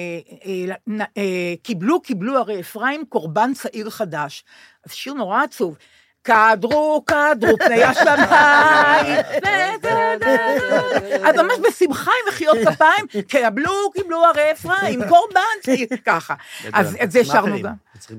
אה, אה, קיבלו, קיבלו הרי אפרים קורבן צעיר חדש. אז שיר נורא עצוב. קדרו, קדרו, פני השמיים, אז ממש בשמחה עם מחיאות כפיים, קבלו, קיבלו הרפרה, עם קורבן, ככה. אז את זה שרנו גם.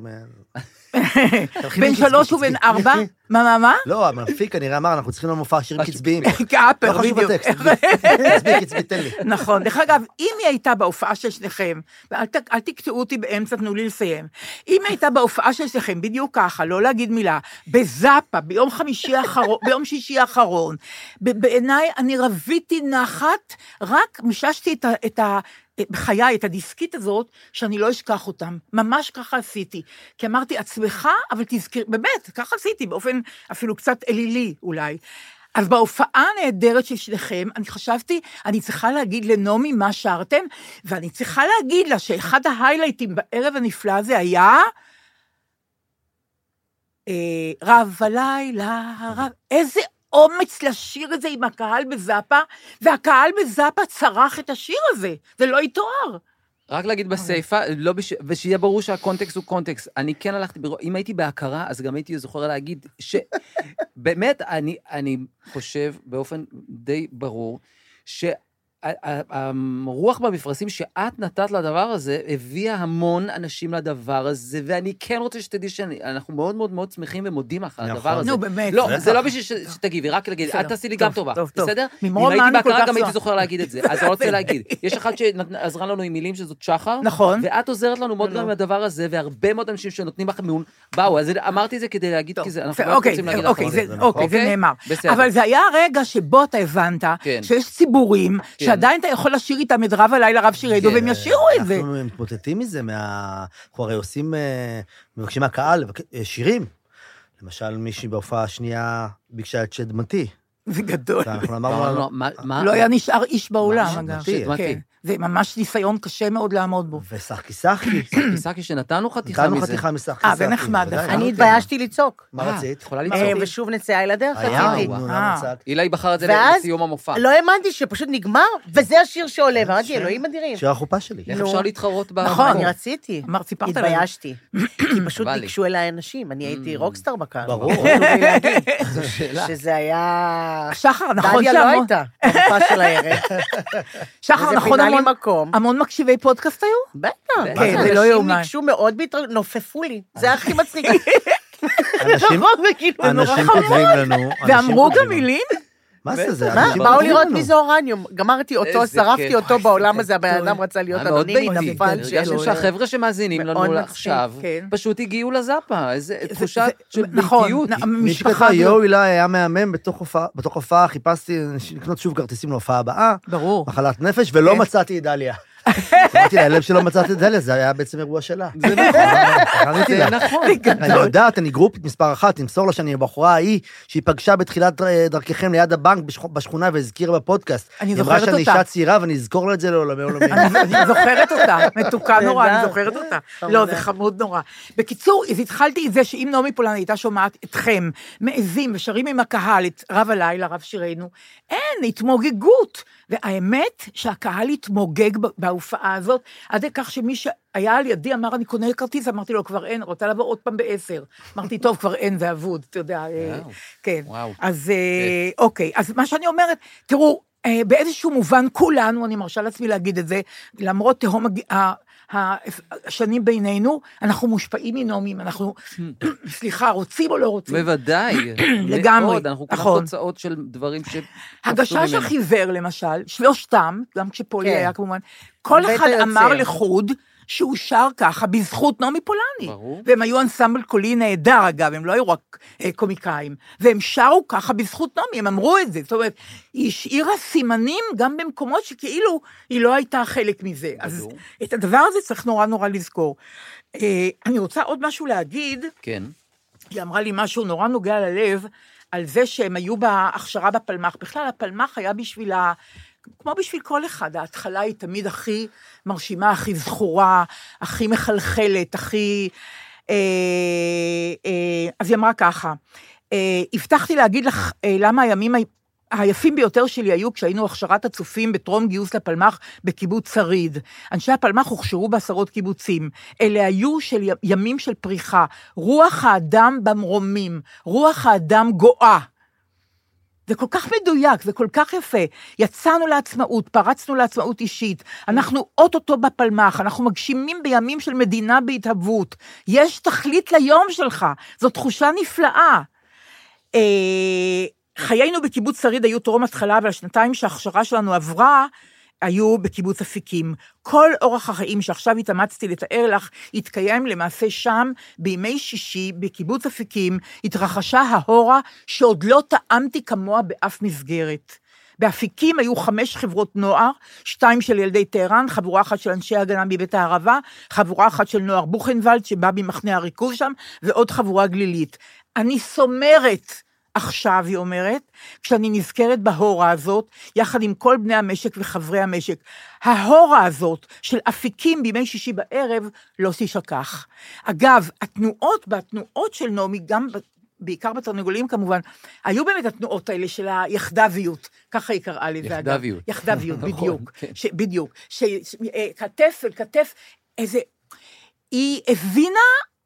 בין שלוש ובין ארבע, מה, מה, מה? לא, המפיק כנראה אמר, אנחנו צריכים למופע שירים קצביים. כאפר, בדיוק. לא חשוב הטקסט, קצבי, קצבי, תן לי. נכון, דרך אגב, אם היא הייתה בהופעה של שניכם, ואל תקטעו אותי באמצע, תנו לי לסיים, אם היא הייתה בהופעה של שניכם, בדיוק ככה, לא להגיד מילה, בזאפה, ביום חמישי האחרון, ביום שישי האחרון, בעיניי אני רביתי נחת, רק מששתי את ה... בחיי, את הדיסקית הזאת, שאני לא אשכח אותם. ממש ככה עשיתי. כי אמרתי, עצמך, אבל תזכר, באמת, ככה עשיתי, באופן אפילו קצת אלילי אולי. אז בהופעה הנהדרת של שניכם, אני חשבתי, אני צריכה להגיד לנומי מה שרתם, ואני צריכה להגיד לה שאחד ההיילייטים בערב הנפלא הזה היה, אה, רב הלילה, רב, איזה אומץ לשיר את זה עם הקהל בזאפה, והקהל בזאפה צרח את השיר הזה, זה לא יתואר. רק להגיד בסייפה, לא בש... ושיהיה ברור שהקונטקסט הוא קונטקסט. אני כן הלכתי, בר... אם הייתי בהכרה, אז גם הייתי זוכר להגיד, שבאמת אני, אני חושב באופן די ברור, ש... הרוח במפרשים שאת נתת לדבר הזה, הביאה המון אנשים לדבר הזה, ואני כן רוצה שתדעי שאנחנו מאוד מאוד מאוד שמחים ומודים לך על הדבר הזה. נו, באמת. לא, זה לא בשביל שתגיבי, רק להגיד, את תעשי לי גם טובה, בסדר? אם הייתי בהכרה גם הייתי זוכר להגיד את זה, אז אני רוצה להגיד. יש אחת שעזרה לנו עם מילים שזאת שחר, ואת עוזרת לנו מאוד גם עם הדבר הזה, והרבה מאוד אנשים שנותנים לך מיון, באו, אז אמרתי את זה כדי להגיד, כי זה, אנחנו רק רוצים להגיד אוקיי, זה נאמר. אבל זה היה הרגע שבו אתה הבנת שיש ציבורים שעדיין אתה יכול לשיר איתם את רב הלילה, רב שירנו, והם ישירו את זה. אנחנו מתמוטטים מזה, אנחנו הרי עושים, מבקשים מהקהל, שירים. למשל, מישהי בהופעה השנייה ביקשה את שדמתי. זה גדול. אנחנו אמרנו, לא היה נשאר איש בעולם, אגב. שדמתי. זה ממש ניסיון קשה מאוד לעמוד בו. וסחקי סחקי. סחקי סחקי שנתנו חתיכה מזה. נתנו חתיכה מסחקי סחקי. אה, זה נחמד. אני התביישתי לצעוק. מה רצית? יכולה לצעוק. ושוב נצאה אל הדרך, רציתי. אילי בחר את זה לסיום המופע. לא האמנתי שפשוט נגמר, וזה השיר שעולה, ואמרתי, אלוהים אדירים. שיר החופה שלי. איך אפשר להתחרות ב... נכון, אני רציתי. אמרת, סיפרת להם. התביישתי. כי פשוט ניגשו אליי אנשים, אני הייתי רוקסטאר בקהל. ברור. שזה היה... שחר, נכון דליה לא הייתה, המופע של הערב. שחר, נכון, המון מקשיבי פודקאסט היו? בטח. כן, זה לא יאומן. אנשים ניגשו מאוד, נופפו לי. זה הכי מצחיק. אנשים כותבים לנו. ואמרו גם מילים? מה זה זה? מה? באו לראות מי זה אורניום. גמרתי אותו, שרפתי אותו בעולם הזה, הבן אדם רצה להיות אנונימי, נפל. הרגשנו שהחבר'ה שמאזינים לנו עכשיו, פשוט הגיעו לזאפה, איזה תחושה של ביתיות. מי שכתב, יו אילה היה מהמם בתוך הופעה, חיפשתי לקנות שוב כרטיסים להופעה הבאה, ברור. מחלת נפש, ולא מצאתי את דליה. אמרתי לה, הלב שלא מצאתי את דליה, זה היה בעצם אירוע שלה. זה נכון. זה נכון. אני יודעת, אני גרופית מספר אחת, תמסור לה שאני הבחורה ההיא, שהיא פגשה בתחילת דרככם ליד הבנק בשכונה, והזכירה בפודקאסט. אני זוכרת אותה. היא אמרה שאני אישה צעירה, ואני אזכור לה את זה לעולמי עולמי. אני זוכרת אותה, מתוקה נורא, אני זוכרת אותה. לא, זה חמוד נורא. בקיצור, אז התחלתי את זה שאם נעמי פולן הייתה שומעת אתכם, מעזים ושרים עם הקהל, את רב הלילה, רב שירנו, אין, התמוגגות. והאמת שהקהל התמוגג בהופעה הזאת, עד כך שמי שהיה על ידי אמר, אני קונה כרטיס, אמרתי לו, כבר אין, רוצה לבוא עוד פעם בעשר. אמרתי, טוב, כבר אין, זה אבוד, אתה יודע. כן. אז אוקיי, אז מה שאני אומרת, תראו, באיזשהו מובן כולנו, אני מרשה לעצמי להגיד את זה, למרות תהום השנים בינינו, אנחנו מושפעים מנומים, אנחנו, סליחה, רוצים או לא רוצים? בוודאי. לגמרי. אנחנו כמה תוצאות של דברים ש... הגשש החיוור, למשל, שלושתם, גם כשפולי היה כמובן, כל אחד אמר לחוד, שהוא שר ככה בזכות נעמי פולני. ברור. והם היו אנסמבל קולי נהדר, אגב, הם לא היו רק אה, קומיקאים, והם שרו ככה בזכות נעמי, הם אמרו את זה, זאת אומרת, היא השאירה סימנים גם במקומות שכאילו היא לא הייתה חלק מזה. ברור. אז את הדבר הזה צריך נורא נורא לזכור. אה, אני רוצה עוד משהו להגיד, כן. היא אמרה לי משהו נורא נוגע ללב, על זה שהם היו בהכשרה בפלמח, בכלל הפלמח היה בשביל ה... כמו בשביל כל אחד, ההתחלה היא תמיד הכי מרשימה, הכי זכורה, הכי מחלחלת, הכי... אה, אה, אז היא אמרה ככה, אה, הבטחתי להגיד לך אה, למה הימים היפים ביותר שלי היו כשהיינו הכשרת הצופים בטרום גיוס לפלמ"ח בקיבוץ שריד. אנשי הפלמ"ח הוכשרו בעשרות קיבוצים. אלה היו של ימים של פריחה. רוח האדם במרומים, רוח האדם גואה. זה כל כך מדויק, זה כל כך יפה. יצאנו לעצמאות, פרצנו לעצמאות אישית, אנחנו אוטוטו בפלמ"ח, אנחנו מגשימים בימים של מדינה בהתהוות. יש תכלית ליום שלך, זו תחושה נפלאה. חיינו בקיבוץ שריד היו טרום התחלה, והשנתיים שההכשרה שלנו עברה, היו בקיבוץ אפיקים. כל אורח החיים שעכשיו התאמצתי לתאר לך, התקיים למעשה שם, בימי שישי, בקיבוץ אפיקים, התרחשה ההורה שעוד לא טעמתי כמוה באף מסגרת. באפיקים היו חמש חברות נוער, שתיים של ילדי טהרן, חבורה אחת של אנשי הגנה מבית הערבה, חבורה אחת של נוער בוכנוולד, שבא במחנה הריכוז שם, ועוד חבורה גלילית. אני סומרת, עכשיו היא אומרת, כשאני נזכרת בהורה הזאת, יחד עם כל בני המשק וחברי המשק, ההורה הזאת של אפיקים בימי שישי בערב, לא תשכח. אגב, התנועות, בתנועות של נעמי, גם בעיקר בתרנגולים כמובן, היו באמת התנועות האלה של היחדביות, ככה היא קראה לזה. יחדביות. יחדביות, בדיוק. בדיוק. שכתף אל כתף, איזה, היא הבינה,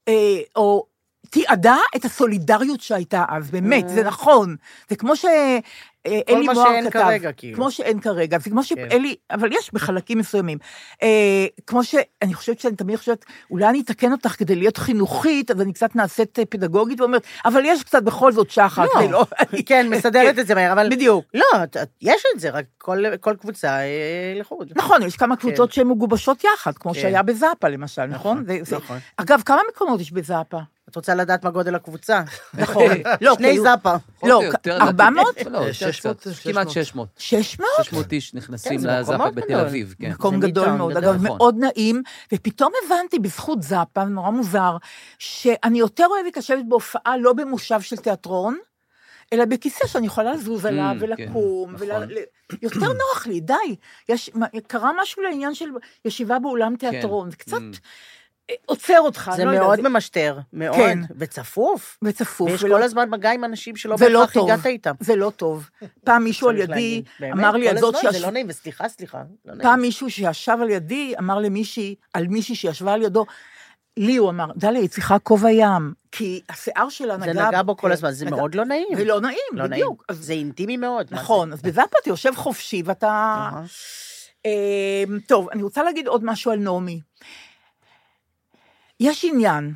או, תיעדה את הסולידריות שהייתה אז, באמת, זה נכון. זה כמו שאלי מוהר כתב. כרגע, כאילו. כמו שאין כרגע, זה כמו שאלי, אבל יש בחלקים מסוימים. כמו שאני חושבת שאני תמיד חושבת, אולי אני אתקן אותך כדי להיות חינוכית, אז אני קצת נעשית פדגוגית ואומרת, אבל יש קצת בכל זאת שחר. לא, כן, מסדרת את זה מהר, אבל... בדיוק. לא, יש את זה, רק כל קבוצה לחוד. נכון, יש כמה קבוצות שהן מגובשות יחד, כמו שהיה בזאפה, למשל, נכון? אגב, כמה מקומות יש בזאפה? את רוצה לדעת מה גודל הקבוצה? נכון. שני זאפה. לא, ארבע מאות? לא, שש מאות. כמעט שש מאות. שש מאות? שש מאות איש נכנסים לזאפה בתל אביב. מקום גדול מאוד, אגב, מאוד נעים, ופתאום הבנתי בזכות זאפה, נורא מוזר, שאני יותר אוהבת לשבת בהופעה, לא במושב של תיאטרון, אלא בכיסא שאני יכולה לזוז עליו ולקום, יותר נוח לי, די. קרה משהו לעניין של ישיבה באולם תיאטרון, זה קצת... עוצר אותך. זה מאוד ממשטר, מאוד, וצפוף. וצפוף. ויש כל הזמן מגע עם אנשים שלא בהכרח הגעת איתם. זה לא טוב. פעם מישהו על ידי אמר לי על זאת שישב... זה לא נעים, וסליחה, סליחה. פעם מישהו שישב על ידי, אמר למישהי, על מישהי שישבה על ידו, לי הוא אמר, דליה, היא צריכה כובע ים, כי השיער שלה נגע... זה נגע בו כל הזמן, זה מאוד לא נעים. זה לא נעים, בדיוק. זה אינטימי מאוד. נכון, אז בזאפה אתה יושב חופשי, ואתה... טוב, אני רוצה להגיד עוד משהו על נעמי. יש עניין,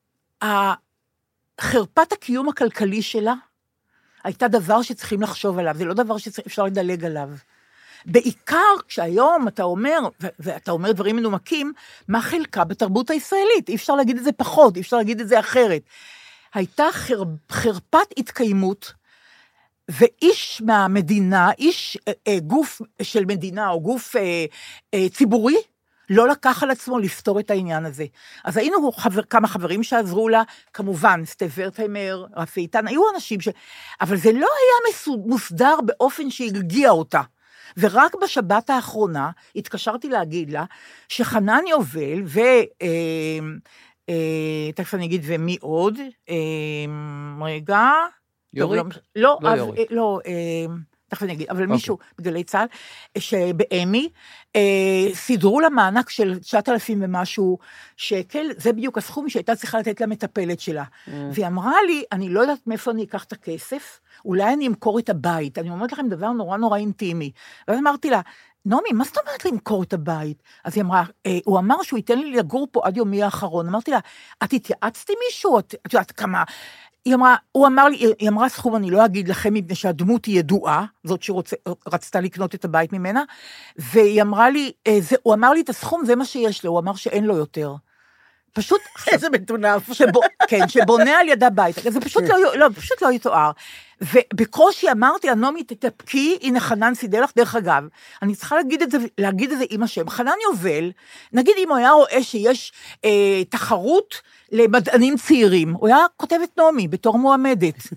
חרפת הקיום הכלכלי שלה, הייתה דבר שצריכים לחשוב עליו, זה לא דבר שאפשר לדלג עליו. בעיקר כשהיום אתה אומר, ואתה אומר דברים מנומקים, מה חלקה בתרבות הישראלית, אי אפשר להגיד את זה פחות, אי אפשר להגיד את זה אחרת. הייתה חר, חרפת התקיימות, ואיש מהמדינה, איש אה, גוף של מדינה, או גוף אה, אה, ציבורי, לא לקח על עצמו לפתור את העניין הזה. אז היינו חבר, כמה חברים שעזרו לה, כמובן, סטף ורטהיימר, רפי איתן, היו אנשים ש... אבל זה לא היה מוסדר באופן שהרגיע אותה. ורק בשבת האחרונה התקשרתי להגיד לה, שחנן יובל, ו... אה, אה, תכף אני אגיד, ומי עוד? אה, רגע... יוריק? לא, לא, לא, אז, לא אה, תכף אני אגיד, אבל מישהו בגלי צה"ל, שבאמי, סידרו לה מענק של תשעת אלפים ומשהו שקל, זה בדיוק הסכום שהייתה צריכה לתת למטפלת שלה. והיא אמרה לי, אני לא יודעת מאיפה אני אקח את הכסף, אולי אני אמכור את הבית, אני אומרת לכם דבר נורא נורא אינטימי. ואז אמרתי לה, נעמי, מה זאת אומרת למכור את הבית? אז היא אמרה, הוא אמר שהוא ייתן לי לגור פה עד יומי האחרון. אמרתי לה, את התייעצתי מישהו? את יודעת כמה... היא אמרה, הוא אמר לי, היא אמרה סכום, אני לא אגיד לכם, מפני שהדמות היא ידועה, זאת שרצתה לקנות את הבית ממנה, והיא אמרה לי, זה, הוא אמר לי את הסכום, זה מה שיש לו, הוא אמר שאין לו יותר. פשוט... איזה מטונף. שבו, כן, שבונה על ידה בית. זה פשוט לא, לא, פשוט לא יתואר. ובקושי אמרתי, נעמי, תתאפקי, הנה חנן סידר לך, דרך אגב, אני צריכה להגיד את זה, להגיד את זה עם השם. חנן יובל, נגיד אם הוא היה רואה שיש אה, תחרות למדענים צעירים, הוא היה כותב את נעמי בתור מועמדת.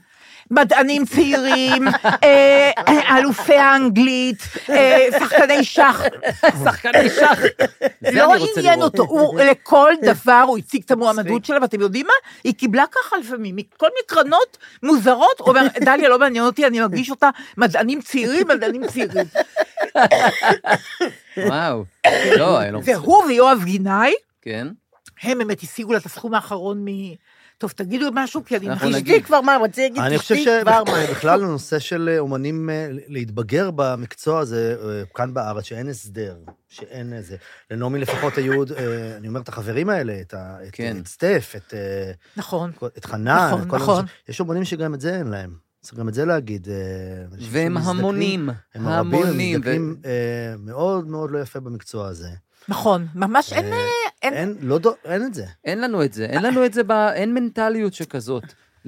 מדענים צעירים, אלופי האנגלית, שחקני שח. שחקני שח. לא עניין אותו, לכל דבר הוא הציג את המועמדות שלה, ואתם יודעים מה? היא קיבלה ככה לפעמים, מכל מקרנות מוזרות, הוא אומר, דליה, לא מעניין אותי, אני מרגיש אותה, מדענים צעירים, מדענים צעירים. וואו. והוא ויואב גינאי, כן. הם באמת השיגו לה את הסכום האחרון מ... טוב, תגידו משהו, כי אני... תשתי כבר מה, רוצה להגיד תשתי כבר מה. אני חושב שבכלל הנושא של אומנים להתבגר במקצוע הזה, כאן בארץ, שאין הסדר, שאין איזה... לנעמי לפחות היו, אני אומר, את החברים האלה, את סטף, את... נכון. את חנן, נכון. יש אומנים שגם את זה אין להם. צריך גם את זה להגיד. והם המונים. הם המונים. הם מאוד מאוד לא יפה במקצוע הזה. נכון, ממש אין... אין, לא, אין את זה. אין לנו את זה, אין לנו את זה, אין מנטליות שכזאת,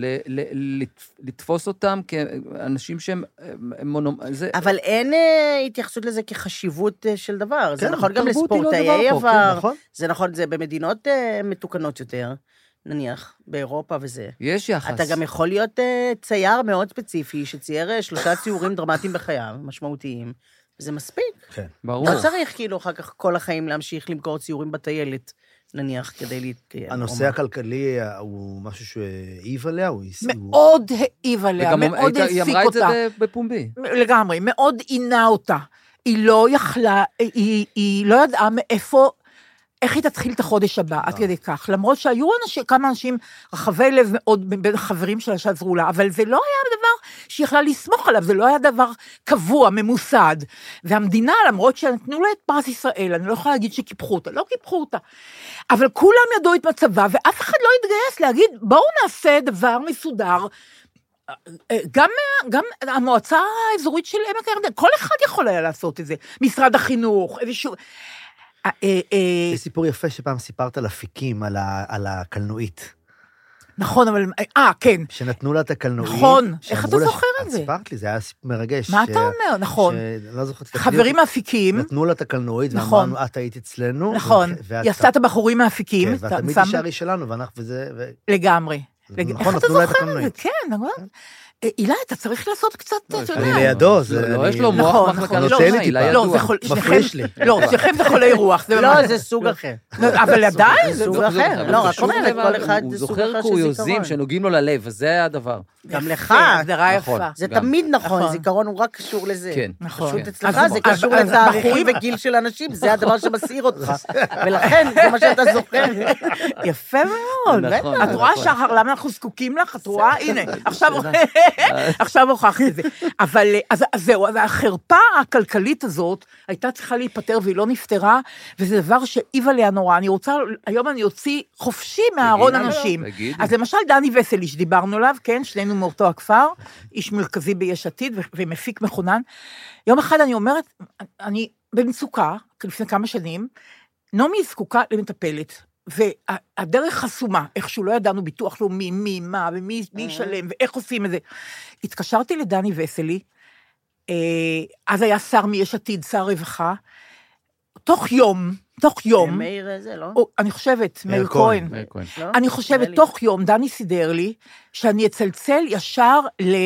לתפוס אותם כאנשים שהם מונומ... אבל אין התייחסות לזה כחשיבות של דבר, זה נכון גם לספורטאי עבר, זה נכון, זה במדינות מתוקנות יותר, נניח, באירופה וזה. יש יחס. אתה גם יכול להיות צייר מאוד ספציפי, שצייר שלושה ציורים דרמטיים בחייו, משמעותיים, וזה מספיק. כן. ברור. לא צריך כאילו אחר כך כל החיים להמשיך למכור ציורים בטיילת, נניח, כדי להתקיים. הנושא הכלכלי הוא משהו שהעיב עליה? מאוד העיב עליה, מאוד העסיק אותה. היא אמרה את זה בפומבי. לגמרי, מאוד עינה אותה. היא לא יכלה, היא לא ידעה מאיפה... איך היא תתחיל את החודש הבא, עד כדי כך, למרות שהיו אנשים, כמה אנשים רחבי לב מאוד בין החברים שלה שעזרו לה, אבל זה לא היה דבר שהיא יכלה לסמוך עליו, זה לא היה דבר קבוע, ממוסד, והמדינה, למרות שנתנו לה את פרס ישראל, אני לא יכולה להגיד שקיפחו אותה, לא קיפחו אותה, אבל כולם ידעו את מצבה, ואף אחד לא התגייס להגיד, בואו נעשה דבר מסודר, גם, גם המועצה האזורית של עמק הירדן, כל אחד יכול היה לעשות את זה, משרד החינוך, איזשהו... זה סיפור יפה שפעם סיפרת על אפיקים, על הקלנועית. נכון, אבל... אה, כן. שנתנו לה את הקלנועית. נכון. איך אתה זוכר את זה? סיפרת לי, זה היה מרגש. מה אתה אומר? נכון. חברים מאפיקים. נתנו לה את הקלנועית, ואמרנו, את היית אצלנו. נכון. היא עשתה את הבחורים מאפיקים. כן, ואת תמיד תישארי שלנו, ואנחנו וזה... לגמרי. נכון, נתנו לה את הקלנועית. כן, נכון. אילה, אתה צריך לעשות קצת, אתה יודע. אני לידו, לא, יש לו מוח מחלקה ראשונה, אילה ידוע. מפריש לי. לא, שניכם זה חולי רוח. לא, זה סוג אחר. אבל עדיין, זה סוג אחר. לא, רק אומרת, כל אחד הוא זה סוג זוכר אחר של קוריוזים זיכרון. שנוגעים לו ללב, וזה הדבר. גם לך. הגדרה יפה. זה תמיד נכון, זיכרון הוא רק קשור לזה. כן. נכון. פשוט אצלך זה קשור לתאריכים וגיל של אנשים, זה הדבר שמסעיר אותך. ולכן, זה מה שאתה זוכר. יפה מאוד. את רואה שחר, למה אנחנו זקוקים לך? את רואה? הנה, עכשיו הוכחת את זה. אבל זהו, החרפה הכלכלית הזאת הייתה צריכה להיפטר והיא לא נפטרה, וזה דבר שהעיב עליה נורא. אני רוצה, היום אני אוציא חופשי מהארון אנשים. אז למשל דני וסלי שדיברנו עליו, כן, שנינו מאותו הכפר, איש מרכזי ביש עתיד ומפיק מכונן. יום אחד אני אומרת, אני במצוקה, לפני כמה שנים, נעמי זקוקה למטפלת, והדרך חסומה, איכשהו לא ידענו ביטוח לאומי, מי, מה, ומי ישלם, ואיך עושים את זה. התקשרתי לדני וסלי, אז היה שר מיש עתיד, שר רווחה, תוך יום, תוך יום, מאיר זה, לא? אני חושבת, מאיר כהן, אני חושבת, תוך יום, דני סידר לי, שאני אצלצל ישר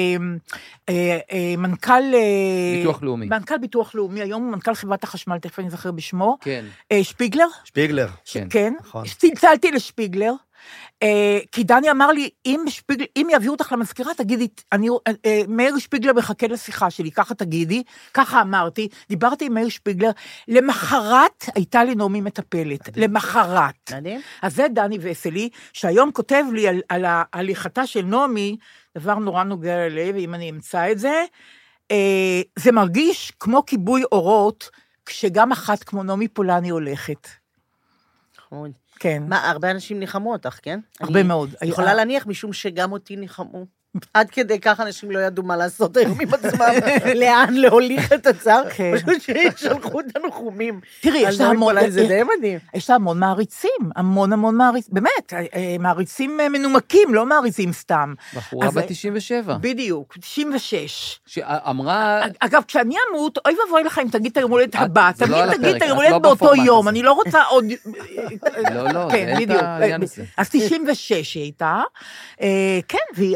למנכ"ל ביטוח לאומי. מנכ"ל ביטוח לאומי, היום מנכ"ל חברת החשמל, תכף אני זוכר בשמו. כן. שפיגלר? שפיגלר. כן. צלצלתי לשפיגלר, כי דני אמר לי, אם יביאו אותך למזכירה, תגידי, מאיר שפיגלר מחכה לשיחה שלי, ככה תגידי, ככה אמרתי, דיברתי עם מאיר שפיגלר, למחרת הייתה לי נעמי מטפלת, למחרת. אז זה דני וסלי, שהיום כותב לי על ההליכתה של נעמי, דבר נורא נוגע ללב, אם אני אמצא את זה, זה מרגיש כמו כיבוי אורות, כשגם אחת כמו נעמי פולני הולכת. חמוד. כן. מה, הרבה אנשים ניחמו אותך, כן? הרבה מאוד. אני יכולה להניח משום שגם אותי ניחמו. עד כדי כך אנשים לא ידעו מה לעשות היום עם עצמם, לאן להוליך את הצער, פשוט שישלחו אותנו חומים. תראי, יש לה המון, זה די מדהים. יש לה המון מעריצים, המון המון מעריצים, באמת, מעריצים מנומקים, לא מעריצים סתם. בחורה בת תשעים ושבע. בדיוק, תשעים ושש. שאמרה... אגב, כשאני אמות, אוי ואבוי לך אם תגיד את היום הולדת הבא, תמיד תגיד את היום הולדת באותו יום, אני לא רוצה עוד... לא, לא, זה את העניין הזה. אז תשעים ושש היא הייתה, כן, והאמת,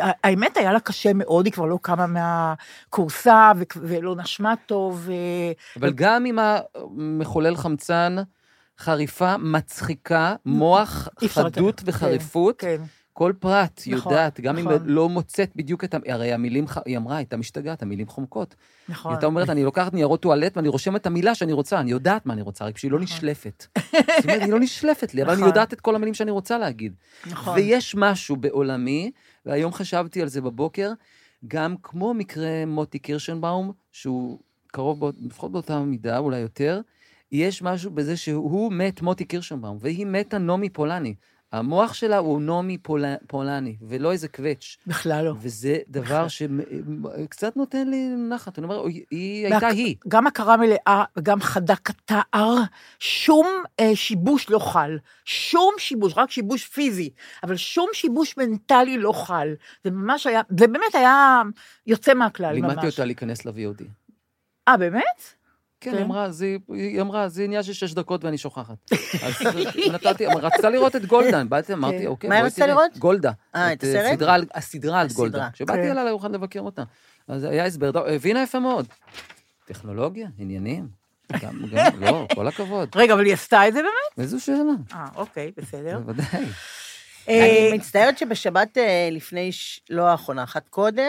באמת היה לה קשה מאוד, היא כבר לא קמה מהקורסה, ולא נשמה טוב. אבל גם עם המחולל חמצן, חריפה, מצחיקה, מוח, חדות וחריפות, כל פרט יודעת, גם אם לא מוצאת בדיוק את... הרי המילים, היא אמרה, הייתה משתגעת, המילים חומקות. נכון. היא הייתה אומרת, אני לוקחת ניירות טואלט, ואני רושמת את המילה שאני רוצה, אני יודעת מה אני רוצה, רק שהיא לא נשלפת. זאת אומרת, היא לא נשלפת לי, אבל אני יודעת את כל המילים שאני רוצה להגיד. נכון. ויש משהו בעולמי, והיום חשבתי על זה בבוקר, גם כמו מקרה מוטי קירשנבאום, שהוא קרוב, לפחות באותה מידה, אולי יותר, יש משהו בזה שהוא מת מוטי קירשנבאום, והיא מתה נעמי פולני. המוח שלה הוא נעמי פולני, ולא איזה קווץ'. בכלל לא. וזה דבר שקצת נותן לי נחת. אני אומר, היא הייתה היא. גם הכרה מלאה, וגם חדה כתער, שום שיבוש לא חל. שום שיבוש, רק שיבוש פיזי, אבל שום שיבוש מנטלי לא חל. זה ממש היה, זה באמת היה יוצא מהכלל ממש. לימדתי אותה להיכנס ל-וי או די. אה, באמת? כן, היא אמרה, היא אמרה, זה עניין של שש דקות ואני שוכחת. אז נתתי, רצתה לראות את גולדה, באתי, אמרתי, אוקיי, מה רצתה לראות? גולדה. אה, את הסרט? הסדרה על גולדה. כשבאתי אליי לאוכל לבקר אותה. אז היה הסבר, הבינה יפה מאוד. טכנולוגיה, עניינים. גם, לא, כל הכבוד. רגע, אבל היא עשתה את זה באמת? איזו שאלה. אה, אוקיי, בסדר. בוודאי. אני מצטערת שבשבת לפני, לא האחרונה, אחת קודם,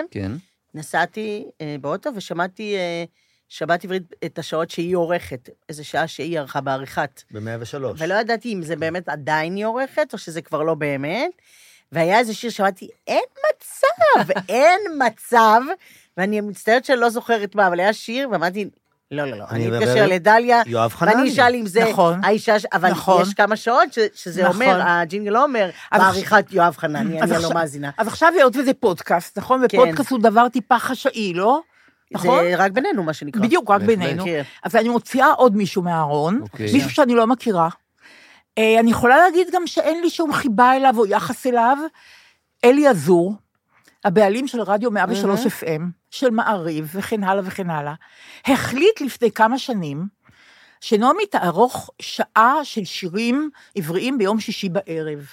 נסעתי באוטו ושמעתי שבת עברית את השעות שהיא עורכת, איזו שעה שהיא ערכה בעריכת. ב-מאה ושלוש. ולא ידעתי אם זה באמת עדיין היא עורכת, או שזה כבר לא באמת, והיה איזה שיר שמעתי, אין מצב, אין מצב, ואני מצטערת שאני לא זוכרת מה, אבל היה שיר, ואמרתי, לא, לא, לא, אני אתקשר לדליה, ואני אשאל אם זה האישה, אבל יש כמה שעות שזה אומר, הג'ינגל לא אומר, בעריכת יואב חנני, אני לא מאזינה. אז עכשיו היות וזה פודקאסט, נכון? ופודקאסט הוא דבר טיפה חשאי, לא? נכון? זה רק בינינו, מה שנקרא. בדיוק, רק בינינו. אז אני מוציאה עוד מישהו מהארון, מישהו שאני לא מכירה. אני יכולה להגיד גם שאין לי שום חיבה אליו או יחס אליו. אלי עזור, הבעלים של רדיו מאה ושלוש אף אם, של מעריב וכן הלאה וכן הלאה, החליט לפני כמה שנים, שנעמי תערוך שעה של שירים עבריים ביום שישי בערב.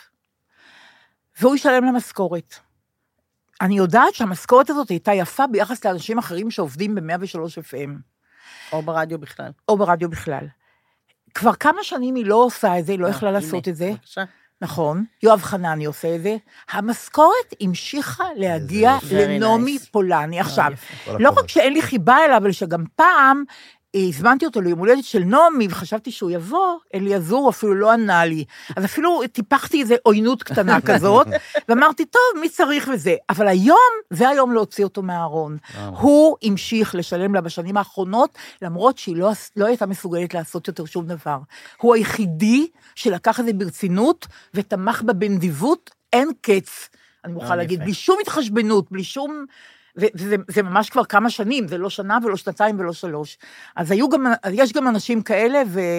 והוא ישלם למשכורת. אני יודעת שהמשכורת הזאת הייתה יפה ביחס לאנשים אחרים שעובדים ב-מאה ושלוש אף אם. או ברדיו בכלל. או ברדיו בכלל. כבר כמה שנים היא לא עושה את זה, היא לא יכלה לעשות את זה. נכון, יואב חנני עושה את זה. המשכורת המשיכה להגיע לנעמי פולני. עכשיו, לא רק שאין לי חיבה אליו, אבל שגם פעם הזמנתי אותו ליום הולדת של נעמי, וחשבתי שהוא יבוא, אלי עזור, אפילו לא ענה לי. אז אפילו טיפחתי איזו עוינות קטנה כזאת, ואמרתי, טוב, מי צריך וזה? אבל היום, זה היום להוציא אותו מהארון. הוא המשיך לשלם לה בשנים האחרונות, למרות שהיא לא, לא הייתה מסוגלת לעשות יותר שום דבר. הוא היחידי שלקח את זה ברצינות, ותמך בה בנדיבות, אין קץ, אני מוכרחה להגיד, בלי שום התחשבנות, בלי שום... וזה זה ממש כבר כמה שנים, זה לא שנה ולא שנתיים ולא שלוש. אז היו גם, יש גם אנשים כאלה,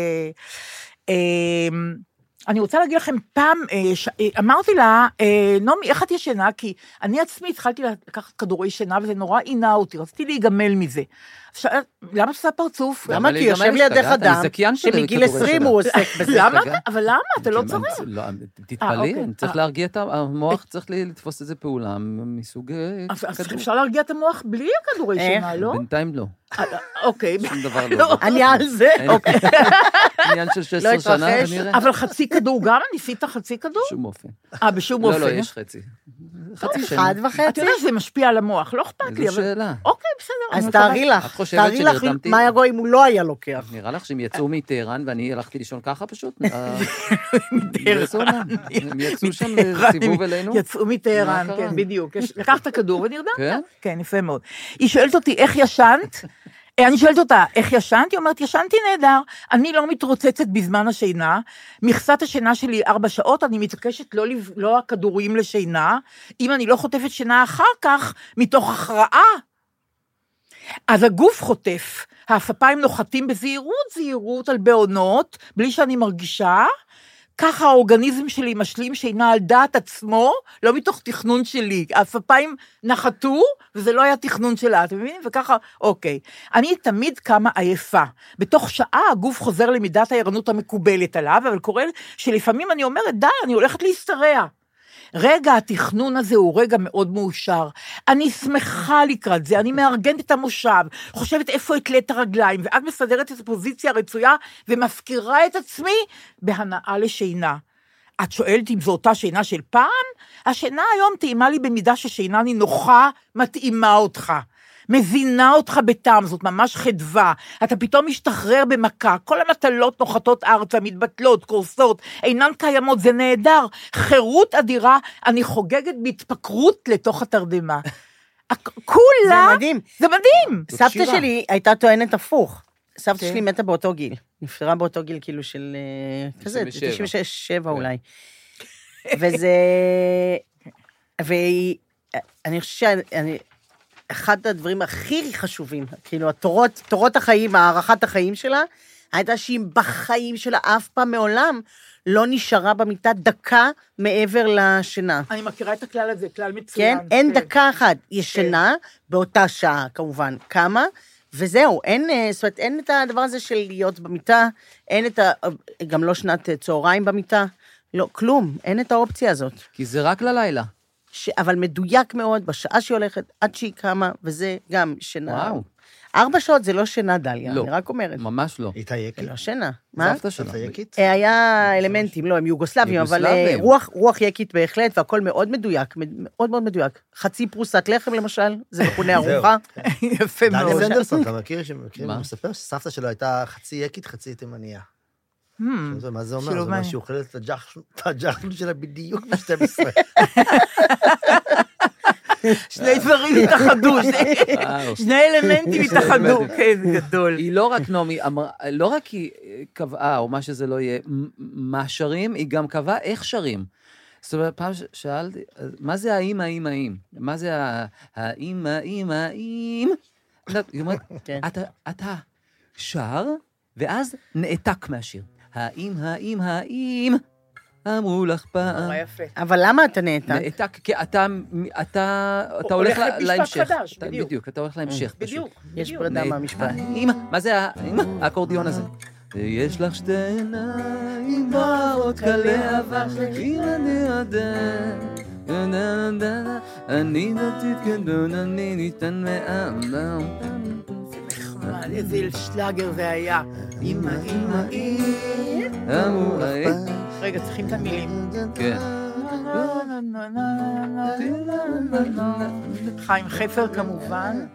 ואני רוצה להגיד לכם, פעם אמרתי לה, נעמי, איך את ישנה? כי אני עצמי התחלתי לקחת כדורי שינה, וזה נורא עינה אותי, רציתי להיגמל מזה. למה עושה פרצוף? למה? כי יושב לידך אדם, שמגיל עשרים הוא עוסק בזה. למה? אבל למה? אתה לא צריך. תתפלאי, צריך להרגיע את המוח, צריך לתפוס איזה פעולה מסוג כדור. אפשר להרגיע את המוח בלי הכדורי שינה, לא? בינתיים לא. אוקיי. שום דבר לא. אני על זה. עניין של שש עשרה שנה, כנראה. אבל חצי כדור גם? ניסית חצי כדור? שום אופן. אה, בשום אופן. לא, לא, יש חצי. חצי שנה. אחד וחצי? אתה יודע שזה משפיע על המוח, לא אכפת לי. זו שאלה. אוקיי, בסדר. אז תארי לך, תארי לך מה יבוא אם הוא לא היה לוקח. נראה לך שהם יצאו מטהרן, ואני הלכתי לישון ככה פשוט? מטהרן. הם יצאו שם סיבוב אלינו? יצאו מטהרן, כן, בדיוק. לקחת כדור ונרדמת? כן, יפה מאוד. היא שואלת אותי, איך ישנת? אני שואלת אותה, איך ישנת? היא אומרת, ישנתי נהדר, אני לא מתרוצצת בזמן השינה, מכסת השינה שלי ארבע שעות, אני מתעקשת לא, לא הכדורים לשינה, אם אני לא חוטפת שינה אחר כך, מתוך הכרעה, אז הגוף חוטף, האפפיים נוחתים בזהירות, זהירות על בעונות, בלי שאני מרגישה, ככה האורגניזם שלי משלים שינה על דעת עצמו, לא מתוך תכנון שלי. האפפיים נחתו, וזה לא היה תכנון שלה, אתם מבינים? וככה, אוקיי. אני תמיד קמה עייפה. בתוך שעה הגוף חוזר למידת הערנות המקובלת עליו, אבל קורה שלפעמים אני אומרת, די, אני הולכת להסתרע. רגע התכנון הזה הוא רגע מאוד מאושר. אני שמחה לקראת זה, אני מארגנת את המושב, חושבת איפה אתלה את הרגליים, ואת מסדרת את הפוזיציה הרצויה, ומפקירה את עצמי בהנאה לשינה. את שואלת אם זו אותה שינה של פעם? השינה היום טעימה לי במידה ששינה אני נוחה, מתאימה אותך. מזינה אותך בטעם, זאת ממש חדווה, אתה פתאום משתחרר במכה, כל המטלות נוחתות ארצה, מתבטלות, קורסות, אינן קיימות, זה נהדר, חירות אדירה, אני חוגגת בהתפקרות לתוך התרדמה. כולה, זה מדהים. זה מדהים. סבתא שלי הייתה טוענת הפוך, סבתא שלי מתה באותו גיל, נפטרה באותו גיל כאילו של, כזה, תשעים ושש שבע אולי. וזה, ואני חושבת שאני, אחד הדברים הכי חשובים, כאילו, התורות, תורות החיים, הערכת החיים שלה, הייתה שהיא בחיים שלה אף פעם מעולם לא נשארה במיטה דקה מעבר לשינה. אני מכירה את הכלל הזה, כלל מצוין. כן, אין דקה אחת, ישנה באותה שעה, כמובן, כמה, וזהו, אין, זאת אומרת, אין את הדבר הזה של להיות במיטה, אין את ה, גם לא שנת צהריים במיטה, לא, כלום, אין את האופציה הזאת. כי זה רק ללילה. ש... אבל מדויק מאוד, בשעה שהיא הולכת, עד שהיא קמה, וזה גם שינה. וואו. ארבע שעות זה לא שינה, דליה, לא, אני רק אומרת. ממש לא. היא תייקית? זה לא שינה. מה? סבתא שלה. תייקית? היה אלמנטים, לא, הם יוגוסלבים, אבל רוח, רוח יקית בהחלט, והכל מאוד מדויק, מאוד מאוד מדויק. חצי פרוסת לחם, למשל, זה מכונה ארוחה. יפה מאוד. דני סנדרסון, אתה מכיר, הוא מספר שסבתא שלו הייתה חצי יקית, חצי תימניה. מה זה אומר? זה מה שהיא אוכלת את הג'חלו שלה בדיוק ב-שתים עשרה. שני דברים התאחדו, שני אלמנטים התאחדו, כן, גדול. היא לא רק נעמי, לא רק היא קבעה, או מה שזה לא יהיה, מה שרים, היא גם קבעה איך שרים. זאת אומרת, פעם שאלתי, מה זה האם, האם, האם? מה זה האם, האם, האם? היא אומרת, אתה שר, ואז נעתק מהשיר. האם, האם, האם, אמרו לך פעם. נורא יפה. אבל למה אתה נעתק? נעתק, כי אתה, אתה, אתה הולך להמשך. הולך למשפט חדש, בדיוק. בדיוק, אתה הולך להמשך. בדיוק. יש פרדה מהמשפט. האם, מה זה האקורדיון הזה? יש לך שתי עיניים באות כלהבה, אם אני יודע, אני נתית כדון, אני ניתן מעם. איזה שלאגר זה היה. אמא, אמא, אמא. רגע, צריכים את המילים. כן. חיים חפר כמובן.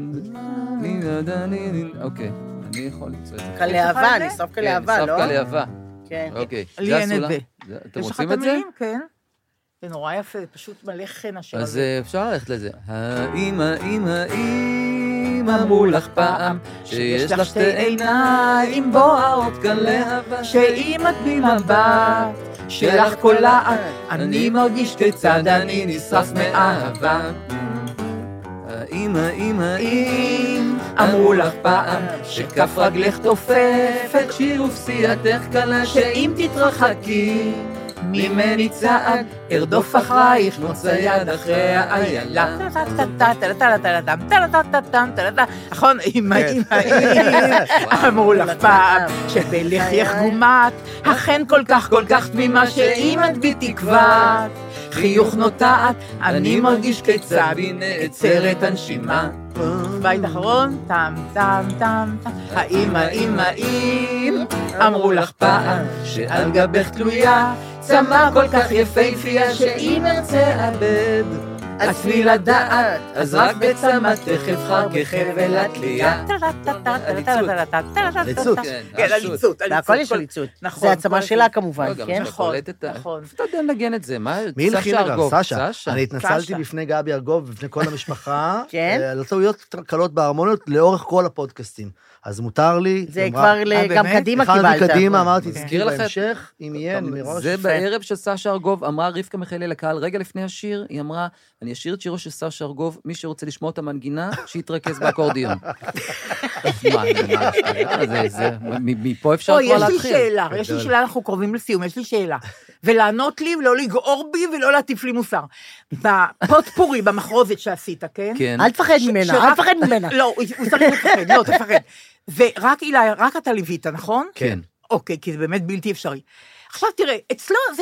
אוקיי, אני יכול למצוא את זה. כלהבה, נשרף כלהבה, לא? נשרף כלהבה. כן. אוקיי. לי אין את זה. אתם רוצים את זה? כן. זה נורא יפה, זה פשוט מלא חן השיר הזה. אז אפשר ללכת לזה. האם, האם, האם אמרו לך פעם שיש לך שתי עיניים בוערות כלהבה, שאם את במבט שלך קולעת, אני מרגיש כיצד אני נשרף מאהבה. האם, האם, האם אמרו לך פעם שכף רגלך תופפת שיר ופסייתך קלה, שאם תתרחקי ממני צעד, ארדוף אחרייך, נוצא יד אחרי האיילה. נכון, אמא, אמא, אמא, אמרו לך פעם, שבלך יחגומת, אכן כל כך כל כך תמימה, שאם את בי תקוות, חיוך נוטעת, אני מרגיש כיצד בי נעצרת הנשימה. בית אחרון, טם, טם, טם, טם. האם, האם, האם, אמרו לך פעם, שעל גבך תלויה, צמא כל כך יפהפייה, שאם ארצה אבד עצמי לדעת, אז רק בצמתך אבחר כחבל התלייה. ליצות. כן, הליצות. והכל יש ליצות. זה הצמא שלה כמובן, כן? נכון, נכון. אתה יודע לנגן את זה, מה? מי הלחין אגב? סשה. סשה. אני התנצלתי בפני גבי ארגוב, בפני כל המשפחה, על טעויות קלות בהרמוניות לאורך כל הפודקאסטים. אז מותר לי. זה כבר גם קדימה קיבלת. אחד מקדימה, אמרתי, תזכיר בהמשך, אם יהיה, אני מראש. זה בערב של סשה ארגוב, אמרה רבקה מיכאלי לקהל, רגע לפני השיר, היא אמרה, אני אשאיר את שירו של סשה ארגוב, מי שרוצה לשמוע את המנגינה, שיתרכז באקורדיון. מה, זה, מפה אפשר כבר להתחיל. יש לי שאלה, יש לי שאלה, אנחנו קרובים לסיום, יש לי שאלה. ולענות לי, ולא לגעור בי, ולא להטיף לי מוסר. בפוטפורי, במחרוזת שעשית, כן? כן. אל תפחד ממנה, אל תפחד ממנה. לא, הוא צריך לפחד, לא, תפחד. ורק אילה, רק אתה ליווית, נכון? כן. אוקיי, כי זה באמת בלתי אפשרי. עכשיו תראה, אצלו זה